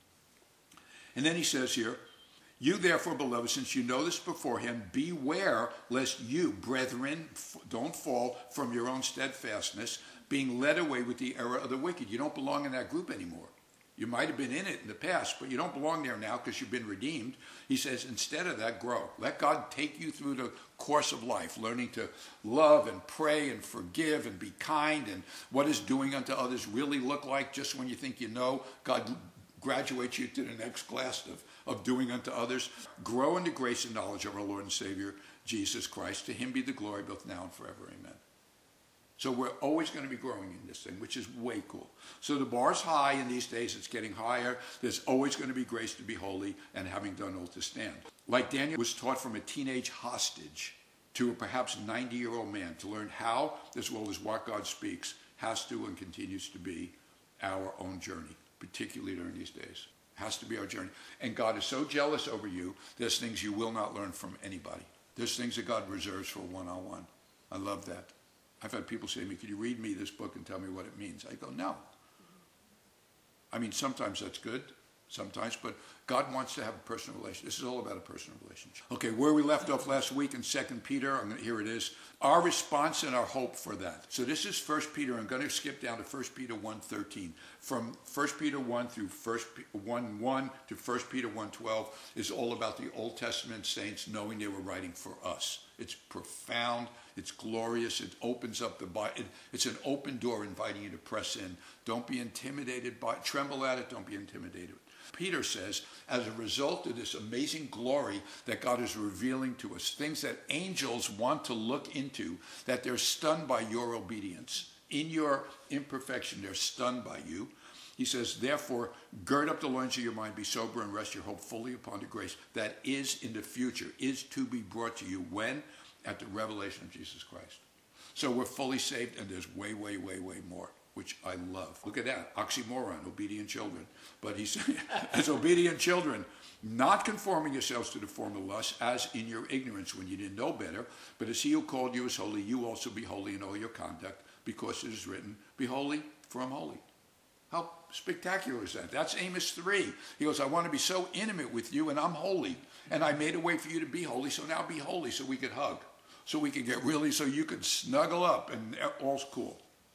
And then he says here, you therefore, beloved, since you know this beforehand, beware lest you, brethren, don't fall from your own steadfastness, being led away with the error of the wicked. You don't belong in that group anymore. You might have been in it in the past, but you don't belong there now because you've been redeemed. He says, instead of that, grow. Let God take you through the course of life, learning to love and pray and forgive and be kind. And what does doing unto others really look like? Just when you think you know, God graduates you to the next class of doing unto others. Grow in the grace and knowledge of our Lord and Savior, Jesus Christ. To him be the glory both now and forever. Amen. So we're always going to be growing in this thing, which is way cool. So the bar's high in these days. It's getting higher. There's always going to be grace to be holy, and having done all to stand. Like Daniel was taught from a teenage hostage to a perhaps 90-year-old man to learn how, as well as what God speaks, has to and continues to be our own journey, particularly during these days. Has to be our journey. And God is so jealous over you, there's things you will not learn from anybody. There's things that God reserves for one-on-one. I love that. I've had people say to me, could you read me this book and tell me what it means? I go, no. I mean, sometimes that's good, sometimes, but God wants to have a personal relationship. This is all about a personal relationship. Okay, where we left off last week in 2 Peter, here it is. Our response and our hope for that. So this is 1 Peter. I'm going to skip down to 1 Peter 1:13. From 1 Peter 1 through 1:1 to 1 Peter 1:12 is all about the Old Testament saints knowing they were writing for us. It's profound. It's glorious. It opens up the Bible. It's an open door inviting you to press in. Don't be intimidated by it. Tremble at it. Don't be intimidated. Peter says, as a result of this amazing glory that God is revealing to us, things that angels want to look into, that they're stunned by your obedience. In your imperfection, they're stunned by you. He says, therefore, gird up the loins of your mind, be sober, and rest your hope fully upon the grace that is in the future, is to be brought to you. When? At the revelation of Jesus Christ. So we're fully saved, and there's way, way, way, way more. which I love. Look at that, oxymoron, obedient children. But he said, as obedient children, not conforming yourselves to the form of lust, as in your ignorance when you didn't know better, but as he who called you is holy, you also be holy in all your conduct, because it is written, be holy, for I'm holy. How spectacular is that? That's Amos 3. He goes, I want to be so intimate with you, and I'm holy. And I made a way for you to be holy, so now be holy so we could hug. So we could get really, so you could snuggle up, and all's cool.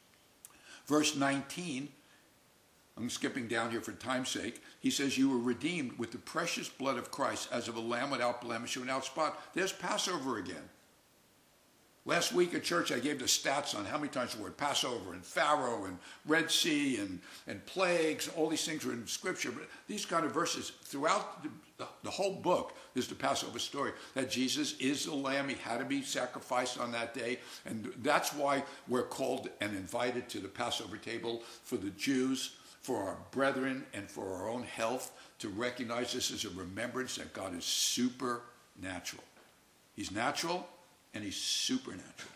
Verse 19, I'm skipping down here for time's sake. He says, you were redeemed with the precious blood of Christ as of a lamb without blemish or without spot. There's Passover again. Last week at church, I gave the stats on how many times the word Passover and Pharaoh and Red Sea and plagues, all these things were in Scripture. But these kind of verses throughout the whole book is the Passover story, that Jesus is the Lamb. He had to be sacrificed on that day. And that's why we're called and invited to the Passover table for the Jews, for our brethren, and for our own health, to recognize this as a remembrance that God is supernatural. He's natural, and he's supernatural.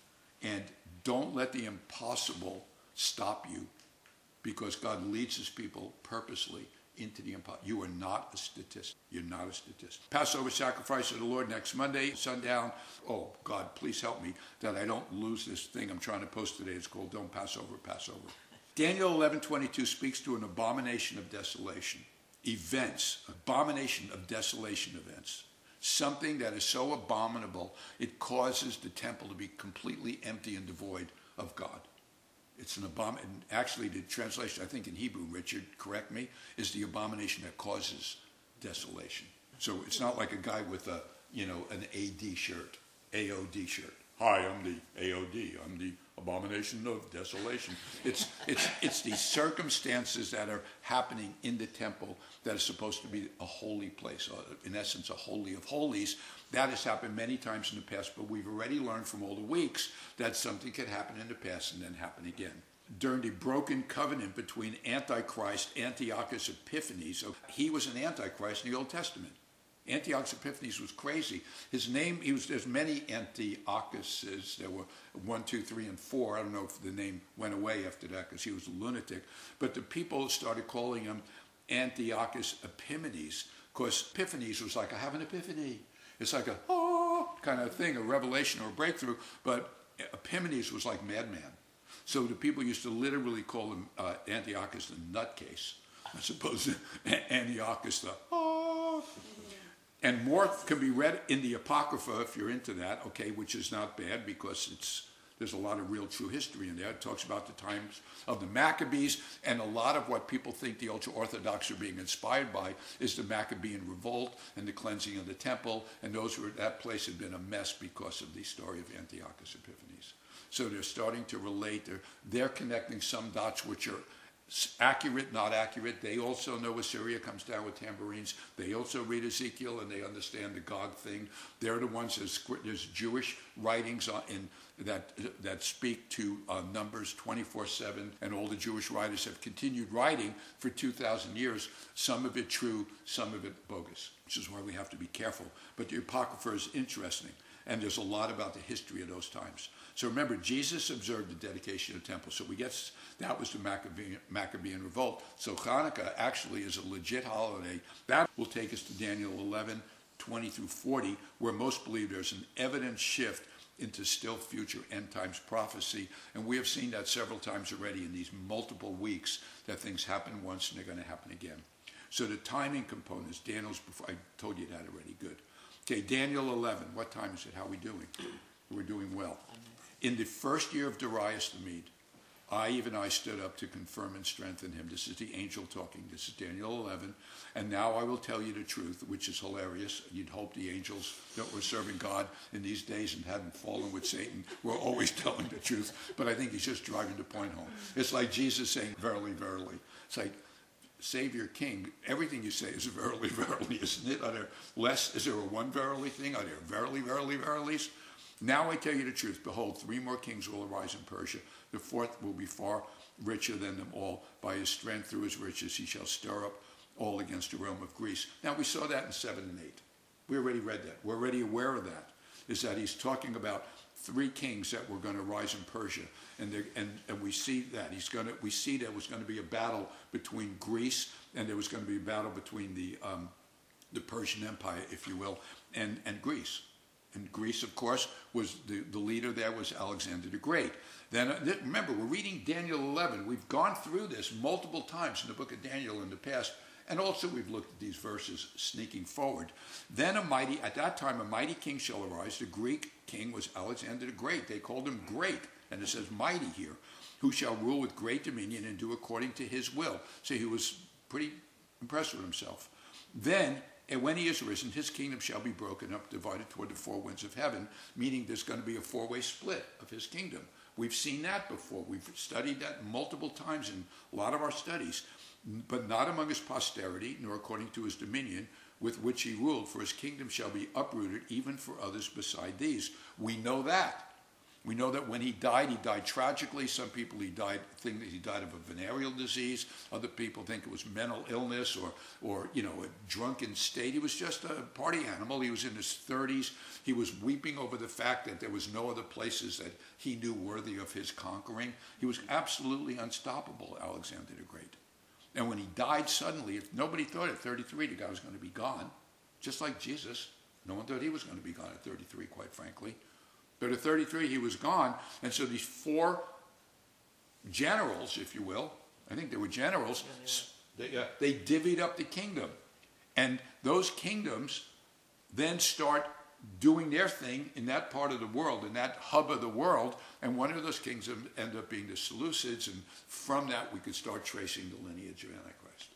And don't let the impossible stop you, because God leads his people purposely into the impossible. You are not a statistic. You're not a statistic. Passover sacrifice of the Lord next Monday, sundown. Oh, God, please help me that I don't lose this thing I'm trying to post today. It's called Don't Pass Over, Passover. Daniel 11:22 speaks to an abomination of desolation. Events, abomination of desolation events. Something that is so abominable, it causes the temple to be completely empty and devoid of God. It's an abomination. Actually, the translation, I think in Hebrew, Richard, correct me, is the abomination that causes desolation. So it's not like a guy with a, an AD shirt, AOD shirt. Hi, I'm the AOD. I'm the abomination of desolation. It's these circumstances that are happening in the temple that is supposed to be a holy place, in essence, a holy of holies. That has happened many times in the past, but we've already learned from all the weeks that something could happen in the past and then happen again. During the broken covenant between Antichrist, Antiochus Epiphanes, so he was an Antichrist in the Old Testament. Antiochus Epiphanes was crazy. His name, there's many Antiochuses. There were 1, 2, 3, and 4. I don't know if the name went away after that because he was a lunatic. But the people started calling him Antiochus Epimanes, because Epiphanes was like, I have an epiphany. It's like a kind of thing, a revelation or a breakthrough. But Epimanes was like madman. So the people used to literally call him Antiochus the nutcase, as opposed to Antiochus the And more can be read in the Apocrypha if you're into that, okay, which is not bad because there's a lot of real true history in there. It talks about the times of the Maccabees, and a lot of what people think the ultra-Orthodox are being inspired by is the Maccabean revolt and the cleansing of the temple, and that place had been a mess because of the story of Antiochus Epiphanes. So they're starting to relate. They're connecting some dots which are accurate, not accurate. They also know Assyria comes down with tambourines. They also read Ezekiel and they understand the Gog thing. They're the ones, there's Jewish writings that speak to Numbers 24/7, and all the Jewish writers have continued writing for 2,000 years, some of it true, some of it bogus, which is why we have to be careful. But the Apocrypha is interesting, and there's a lot about the history of those times. So remember, Jesus observed the dedication of the temple. So that was the Maccabean revolt. So Hanukkah actually is a legit holiday. That will take us to Daniel 11:20 through 40, where most believe there's an evident shift into still future end times prophecy. And we have seen that several times already in these multiple weeks, that things happen once and they're going to happen again. So the timing components, I told you that already, good. Okay, Daniel 11, what time is it? How are we doing? We're doing well. In the first year of Darius the Mede, even I stood up to confirm and strengthen him. This is the angel talking. This is Daniel 11. And now I will tell you the truth, which is hilarious. You'd hope the angels that were serving God in these days and hadn't fallen with Satan were always telling the truth. But I think he's just driving the point home. It's like Jesus saying, verily, verily. It's like, Savior King, everything you say is verily, verily, isn't it? Is there a one verily thing? Are there verily, verily, verilies? Now I tell you the truth. Behold, 3 more kings will arise in Persia. The 4th will be far richer than them all. By his strength, through his riches, he shall stir up all against the realm of Greece. Now we saw that in 7 and 8. We already read that. We're already aware of that. is that he's talking about three kings that were going to rise in Persia, and we see that we see there was going to be a battle between Greece, and there was going to be a battle between the Persian Empire, if you will, and Greece. And Greece, of course, was the leader there was Alexander the Great. Then remember, we're reading Daniel 11. We've gone through this multiple times in the book of Daniel in the past, and also we've looked at these verses sneaking forward. Then at that time, a mighty king shall arise. The Greek king was Alexander the Great. They called him great, and it says mighty here, who shall rule with great dominion and do according to his will. So he was pretty impressed with himself. Then, and when he is risen, his kingdom shall be broken up, divided toward the four winds of heaven, meaning there's going to be a four-way split of his kingdom. We've seen that before. We've studied that multiple times in a lot of our studies, but not among his posterity, nor according to his dominion, with which he ruled, for his kingdom shall be uprooted even for others beside these. We know that. We know that when he died tragically. Some people think that he died of a venereal disease. Other people think it was mental illness or a drunken state. He was just a party animal. He was in his 30s. He was weeping over the fact that there was no other places that he knew worthy of his conquering. He was absolutely unstoppable, Alexander the Great. And when he died suddenly, nobody thought at 33 the guy was going to be gone, just like Jesus. No one thought he was going to be gone at 33, quite frankly. But at 33, he was gone. And so these four generals, if you will, I think they were generals, they divvied up the kingdom. And those kingdoms then start doing their thing in that part of the world, in that hub of the world. And one of those kingdoms ended up being the Seleucids. And from that, we could start tracing the lineage of Antichrist.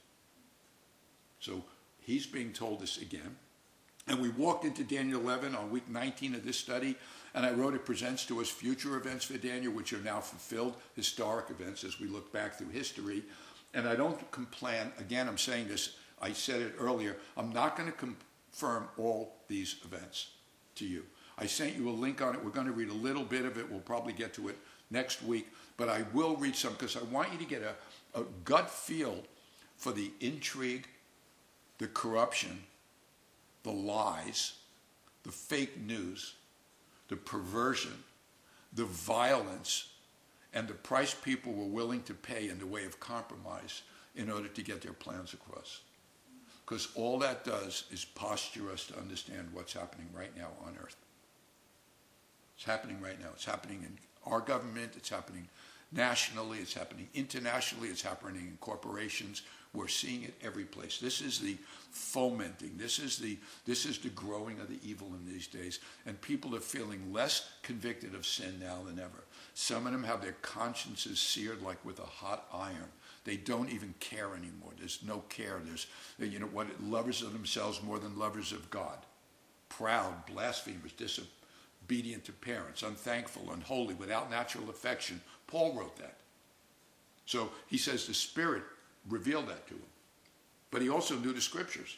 So he's being told this again. And we walked into Daniel 11 on week 19 of this study, and I wrote, it presents to us future events for Daniel, which are now fulfilled, historic events as we look back through history. And I don't plan, again, I'm saying this, I said it earlier, I'm not going to confirm all these events to you. I sent you a link on it. We're going to read a little bit of it. We'll probably get to it next week, but I will read some because I want you to get a gut feel for the intrigue, the corruption, the lies, the fake news, the perversion, the violence, and the price people were willing to pay in the way of compromise in order to get their plans across. Because all that does is posture us to understand what's happening right now on earth. It's happening right now. It's happening in our government. It's happening nationally. It's happening internationally. It's happening in corporations. We're seeing it every place. This is the fomenting. This is the growing of the evil in these days. And people are feeling less convicted of sin now than ever. Some of them have their consciences seared like with a hot iron. They don't even care anymore. There's no care. There's, lovers of themselves more than lovers of God. Proud, blasphemers, disobedient to parents, unthankful, unholy, without natural affection. Paul wrote that. So he says the Spirit revealed that to him. But he also knew the scriptures.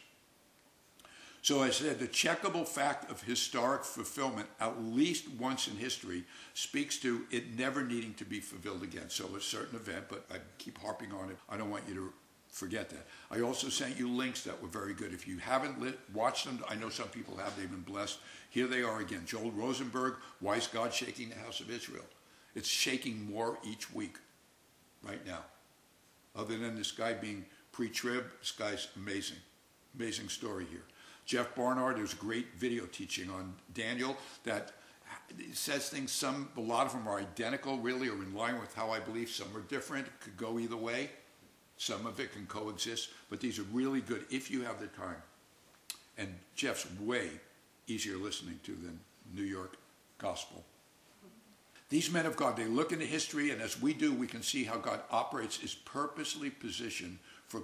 So I said the checkable fact of historic fulfillment, at least once in history, speaks to it never needing to be fulfilled again. So a certain event, but I keep harping on it. I don't want you to forget that. I also sent you links that were very good. If you haven't watched them, I know some people have. They've been blessed. Here they are again. Joel Rosenberg, Why is God Shaking the House of Israel? It's shaking more each week right now. Other than this guy being pre-trib, this guy's amazing. Amazing story here. Jeff Barnard, there's great video teaching on Daniel that says things, a lot of them are identical, really, or in line with how I believe. Some are different. It could go either way. Some of it can coexist. But these are really good if you have the time. And Jeff's way easier listening to than New York gospel. These men of God, they look into history, and as we do, we can see how God operates, is purposely positioned for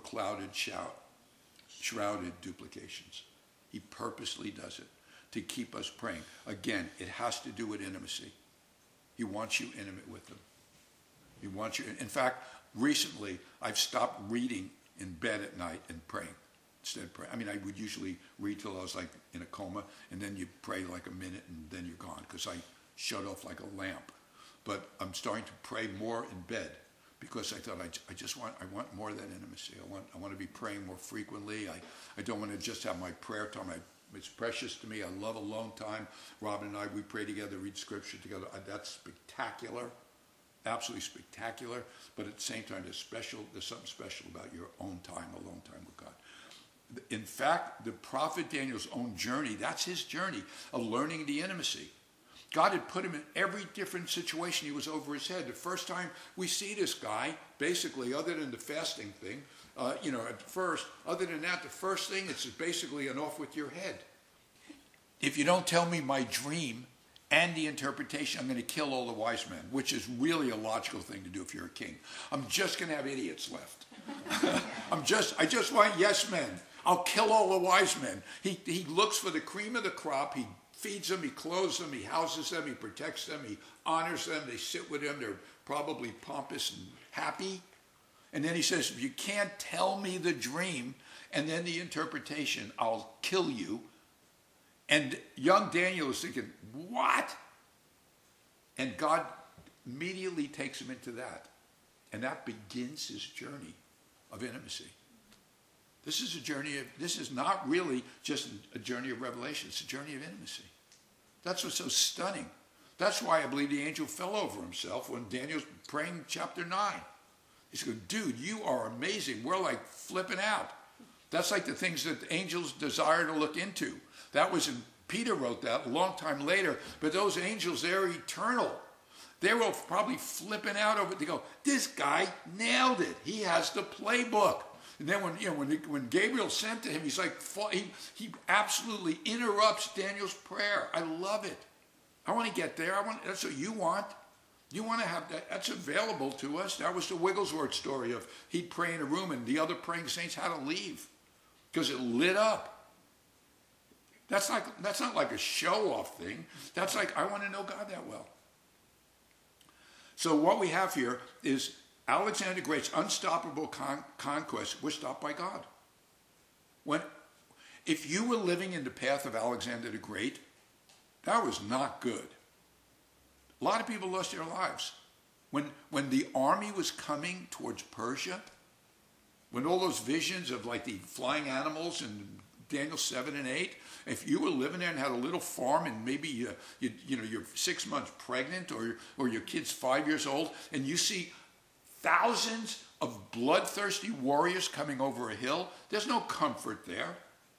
shrouded duplications. He purposely does it to keep us praying. Again, it has to do with intimacy. He wants you intimate with him. He wants you. In fact, recently, I've stopped reading in bed at night and praying. Instead of praying. I mean, I would usually read till I was like in a coma, and then you pray like a minute, and then you're gone, because I shut off like a lamp. But I'm starting to pray more in bed, because I thought I want more of that intimacy. I want to be praying more frequently. I don't want to just have my prayer time. I It's precious to me. I love alone time. Robin and I, we pray together, read scripture together. That's spectacular, absolutely spectacular. But at the same time, there's something special about your own time, alone time with God. In fact, the prophet Daniel's own journey, that's his journey of learning the intimacy. God had put him in every different situation. He was over his head. The first time we see this guy, basically, other than the fasting thing, at first, other than that, the first thing, it's basically an off with your head. If you don't tell me my dream and the interpretation, I'm going to kill all the wise men, which is really a logical thing to do if you're a king. I'm just going to have idiots left. I just want yes men. I'll kill all the wise men. He looks for the cream of the crop. He feeds them, he clothes them, he houses them, he protects them, he honors them, they sit with him, they're probably pompous and happy. And then he says, if you can't tell me the dream and then the interpretation, I'll kill you. And young Daniel is thinking, what? And God immediately takes him into that. And that begins his journey of intimacy. This is not really just a journey of revelation. It's a journey of intimacy. That's what's so stunning. That's why I believe the angel fell over himself when Daniel's praying chapter 9. He's going, dude, you are amazing. We're like flipping out. That's like the things that the angels desire to look into. That was Peter wrote that a long time later. But those angels, they're eternal. They were probably flipping out over it. They go, this guy nailed it. He has the playbook. And then when Gabriel sent to him, he's like, he absolutely interrupts Daniel's prayer. I love it. I want to get there. That's what you want. You want to have that. That's available to us. That was the Wigglesworth story of he'd pray in a room and the other praying saints had to leave because it lit up. That's not like a show-off thing. That's like, I want to know God that well. So what we have here is Alexander the Great's unstoppable conquest was stopped by God. If you were living in the path of Alexander the Great, that was not good. A lot of people lost their lives. When the army was coming towards Persia, when all those visions of like the flying animals in Daniel 7 and 8, if you were living there and had a little farm and maybe you're 6 months pregnant or your kid's 5 years old and you see thousands of bloodthirsty warriors coming over a hill, there's no comfort there.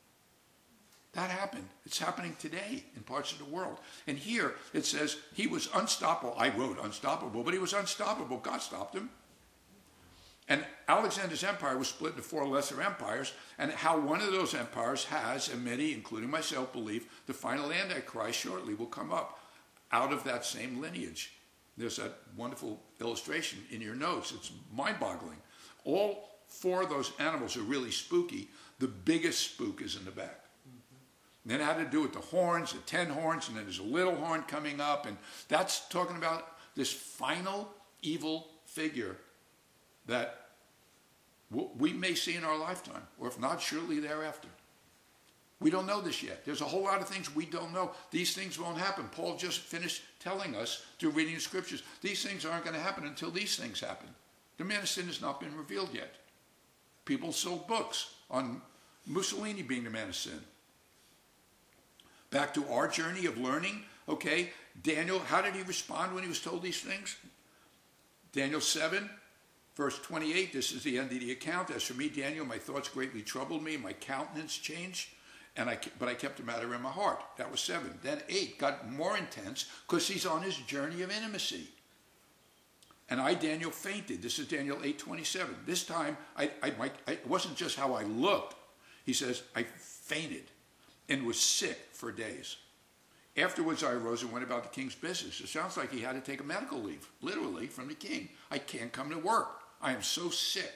That happened. It's happening today in parts of the world. And here it says he was unstoppable. I wrote unstoppable, but he was unstoppable. God stopped him. And Alexander's empire was split into 4 lesser empires, and how one of those empires has, and many, including myself, believe the final Antichrist shortly will come up out of that same lineage. There's that wonderful illustration in your notes. It's mind-boggling. All 4 of those animals are really spooky. The biggest spook is in the back. And then it had to do with the horns, the 10 horns, and then there's a little horn coming up. And that's talking about this final evil figure that we may see in our lifetime, or if not, surely thereafter. We don't know this yet. There's a whole lot of things we don't know. These things won't happen. Paul just finished telling us through reading the scriptures, these things aren't going to happen until these things happen. The man of sin has not been revealed yet. People sold books on Mussolini being the man of sin. Back to our journey of learning, okay, Daniel, how did he respond when he was told these things? Daniel 7, verse 28, this is the end of the account. As for me, Daniel, my thoughts greatly troubled me, my countenance changed. But I kept the matter in my heart. That was 7. Then 8 got more intense because he's on his journey of intimacy. And I, Daniel, fainted. This is Daniel 8:27. This time, it wasn't just how I looked. He says, I fainted and was sick for days. Afterwards, I arose and went about the king's business. It sounds like he had to take a medical leave, literally, from the king. I can't come to work. I am so sick.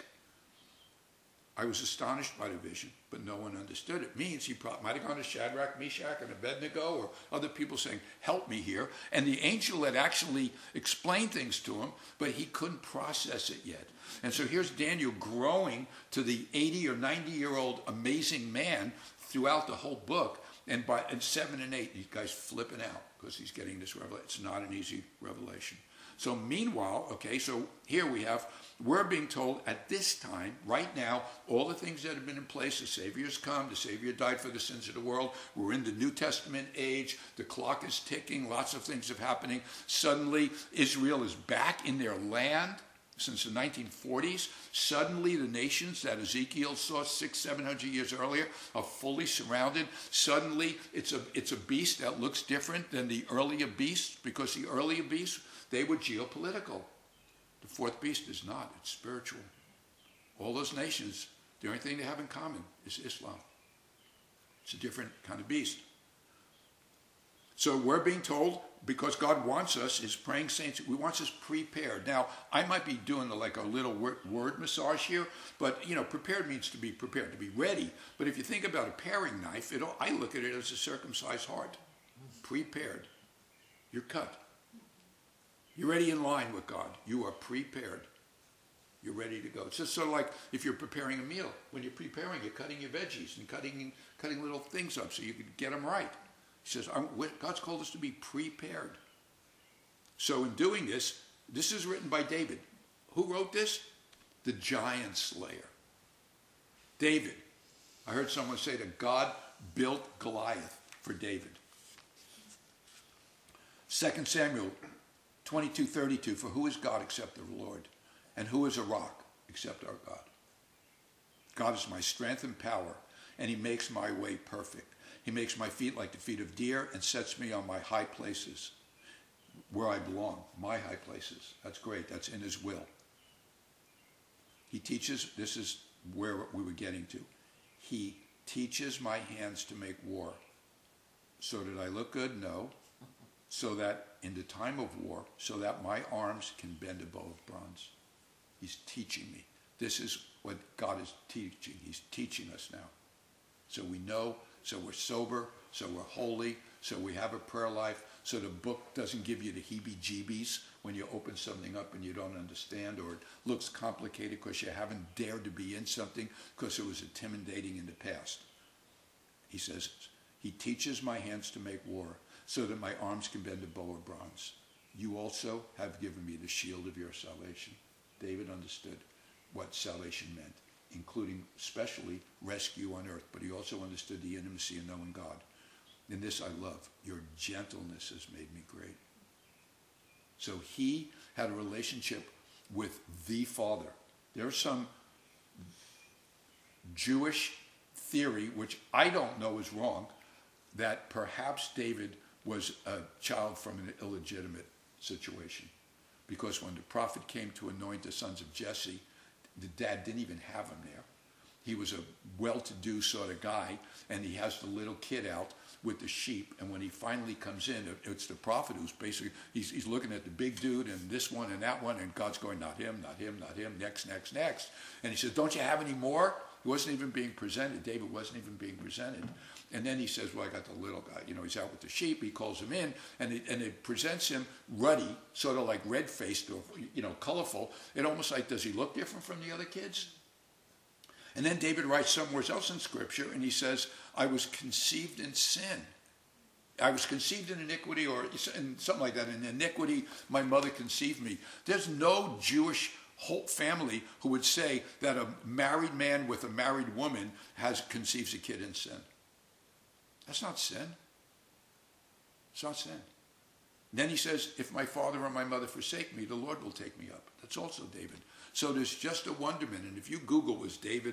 I was astonished by the vision, but no one understood it. It means he might have gone to Shadrach, Meshach, and Abednego, or other people saying, help me here. And the angel had actually explained things to him, but he couldn't process it yet. And so here's Daniel growing to the 80 or 90-year-old amazing man throughout the whole book. And in 7 and 8, these guys flipping out because he's getting this revelation. It's not an easy revelation. So meanwhile, okay, so here we're being told at this time, right now, all the things that have been in place, the Savior's come, the Savior died for the sins of the world, we're in the New Testament age, the clock is ticking, lots of things are happening. Suddenly, Israel is back in their land since the 1940s. Suddenly, the nations that Ezekiel saw 600-700 years earlier are fully surrounded. Suddenly, it's a beast that looks different than the earlier beasts, because the earlier beasts, they were geopolitical. The fourth beast is not. It's spiritual. All those nations, the only thing they have in common is Islam. It's a different kind of beast. So we're being told, because God wants us, His praying saints, He wants us prepared. Now, I might be doing like a little word massage here, but, prepared means to be prepared, to be ready. But if you think about a paring knife, I look at it as a circumcised heart. Prepared. You're cut. You're ready in line with God. You are prepared. You're ready to go. It's just sort of like if you're preparing a meal. When you're preparing, you're cutting your veggies and cutting little things up so you can get them right. He says, God's called us to be prepared. So in doing this, this is written by David. Who wrote this? The giant slayer. David. I heard someone say that God built Goliath for David. 2 Samuel 22:32, for who is God except the Lord? And who is a rock except our God? God is my strength and power, and He makes my way perfect. He makes my feet like the feet of deer and sets me on my high places, where I belong, my high places. That's great. That's in His will. He teaches, this is where we were getting to. He teaches my hands to make war. So did I look good? No. So that in the time of war, so that my arms can bend a bow of bronze. He's teaching me. This is what God is teaching. He's teaching us now. So we know, so we're sober, so we're holy, so we have a prayer life, so the book doesn't give you the heebie-jeebies when you open something up and you don't understand, or it looks complicated because you haven't dared to be in something because it was intimidating in the past. He says, He teaches my hands to make war, so that my arms can bend a bow of bronze. You also have given me the shield of your salvation. David understood what salvation meant, including especially rescue on earth, but he also understood the intimacy of knowing God. And this I love. Your gentleness has made me great. So he had a relationship with the Father. There's some Jewish theory, which I don't know is wrong, that perhaps David was a child from an illegitimate situation. Because when the prophet came to anoint the sons of Jesse, the dad didn't even have him there. He was a well-to-do sort of guy, and he has the little kid out with the sheep. And when he finally comes in, it's the prophet who's basically, he's looking at the big dude and this one and that one, and God's going, not him, not him, not him, next, next, next. And he says, don't you have any more? He wasn't even being presented. David wasn't even being presented. And then he says, well, I got the little guy. He's out with the sheep. He calls him in, and it presents him ruddy, sort of like red-faced or, colorful. It almost like, does he look different from the other kids? And then David writes somewhere else in Scripture, and he says, I was conceived in sin. I was conceived in iniquity, or something like that. In iniquity, my mother conceived me. There's no Jewish whole family who would say that a married man with a married woman conceives a kid in sin. That's not sin. It's not sin. Then he says, if my father or my mother forsake me, the Lord will take me up. That's also David. So there's just a wonderment. And if you Google, was David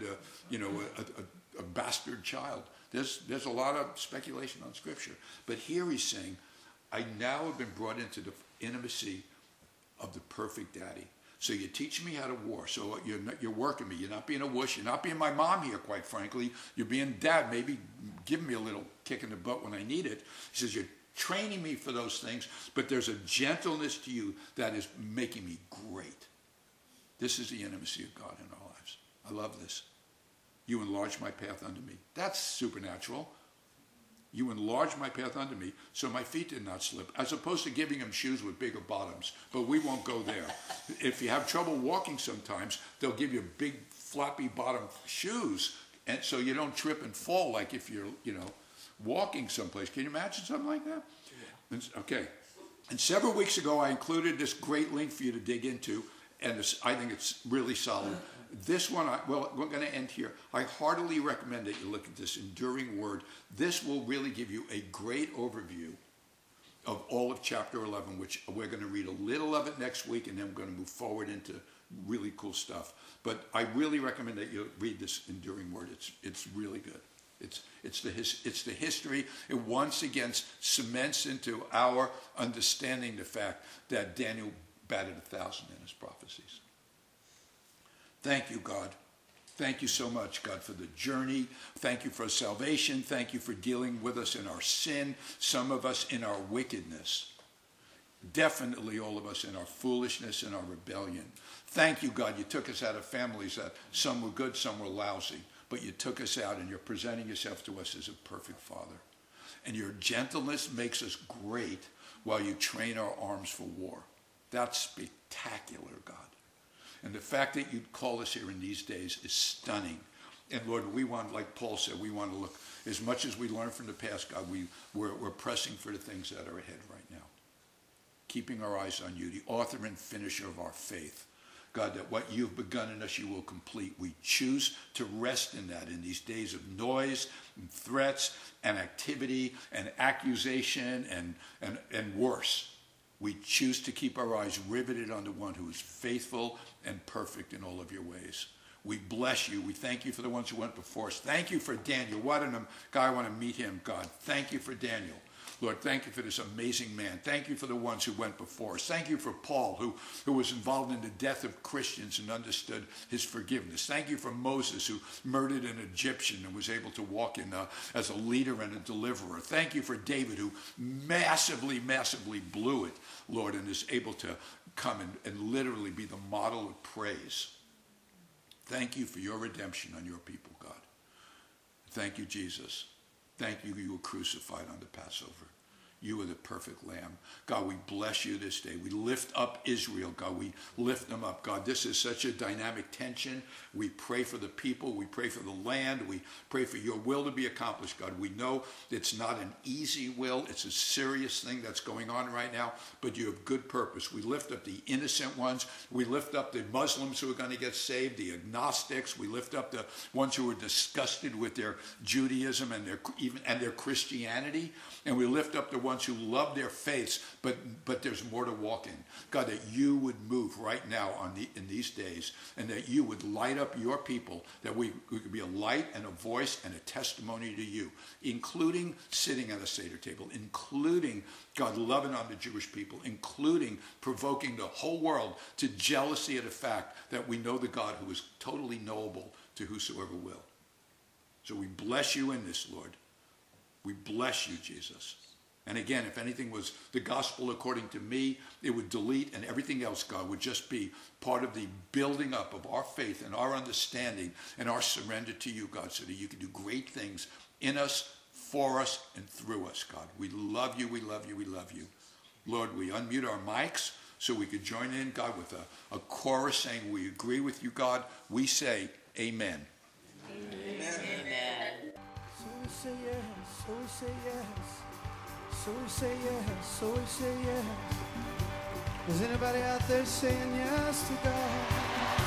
a bastard child? There's a lot of speculation on Scripture. But here he's saying, I now have been brought into the intimacy of the perfect daddy. So you teach me how to war. So you're working me. You're not being a whoosh. You're not being my mom here, quite frankly. You're being dad, maybe giving me a little kick in the butt when I need it. He says, you're training me for those things, but there's a gentleness to you that is making me great. This is the intimacy of God in our lives. I love this. You enlarge my path unto me. That's supernatural. You enlarge my path unto me, so my feet did not slip, as opposed to giving him shoes with bigger bottoms. But we won't go there. If you have trouble walking sometimes, they'll give you big, floppy bottom shoes, and so you don't trip and fall like if you're, walking someplace. Can you imagine something like that? Yeah. Okay. And several weeks ago, I included this great link for you to dig into, and I think it's really solid. This one, we're going to end here. I heartily recommend that you look at this Enduring Word. This will really give you a great overview of all of chapter 11, which we're going to read a little of it next week, and then we're going to move forward into really cool stuff. But I really recommend that you read this Enduring Word. It's really good. It's the history. It once again cements into our understanding the fact that Daniel batted 1,000 in his prophecies. Thank you, God. Thank you so much, God, for the journey. Thank you for salvation. Thank you for dealing with us in our sin, some of us in our wickedness. Definitely all of us in our foolishness and our rebellion. Thank you, God, you took us out of families that some were good, some were lousy. But you took us out and you're presenting yourself to us as a perfect Father. And your gentleness makes us great while you train our arms for war. That's spectacular, God. And the fact that you'd call us here in these days is stunning. And Lord, we want, like Paul said, we want to look, as much as we learned from the past, God, we're pressing for the things that are ahead right now. Keeping our eyes on you, the author and finisher of our faith. God, that what you've begun in us, you will complete. We choose to rest in that in these days of noise and threats and activity and accusation and worse. We choose to keep our eyes riveted on the one who is faithful and perfect in all of your ways. We bless you. We thank you for the ones who went before us. Thank you for Daniel. What a guy, I want to meet him, God. Thank you for Daniel. Lord, thank you for this amazing man. Thank you for the ones who went before us. Thank you for Paul, who was involved in the death of Christians and understood his forgiveness. Thank you for Moses, who murdered an Egyptian and was able to walk in as a leader and a deliverer. Thank you for David, who massively, massively blew it, Lord, and is able to come and literally be the model of praise. Thank you for your redemption on your people, God. Thank you, Jesus. Thank you, you were crucified on the Passover. You are the perfect Lamb. God, we bless you this day. We lift up Israel, God. We lift them up, God. This is such a dynamic tension. We pray for the people. We pray for the land. We pray for your will to be accomplished, God. We know it's not an easy will. It's a serious thing that's going on right now, but you have good purpose. We lift up the innocent ones. We lift up the Muslims who are going to get saved, the agnostics. We lift up the ones who are disgusted with their Judaism and their Christianity. And we lift up the ones who love their faiths, but there's more to walk in. God, that you would move right now in these days, and that you would light up your people, that we could be a light and a voice and a testimony to you, including sitting at a Seder table, including, God, loving on the Jewish people, including provoking the whole world to jealousy at the fact that we know the God who is totally knowable to whosoever will. So we bless you in this, Lord. We bless you, Jesus. And again, if anything was the gospel according to me, it would delete, and everything else, God, would just be part of the building up of our faith and our understanding and our surrender to you, God, so that you can do great things in us, for us, and through us, God. We love you, we love you, we love you. Lord, we unmute our mics so we could join in, God, with a chorus saying we agree with you, God. We say amen. Amen. Amen. So we say yes, so we say yes. So we say yes, so we say yes. Is anybody out there saying yes to God?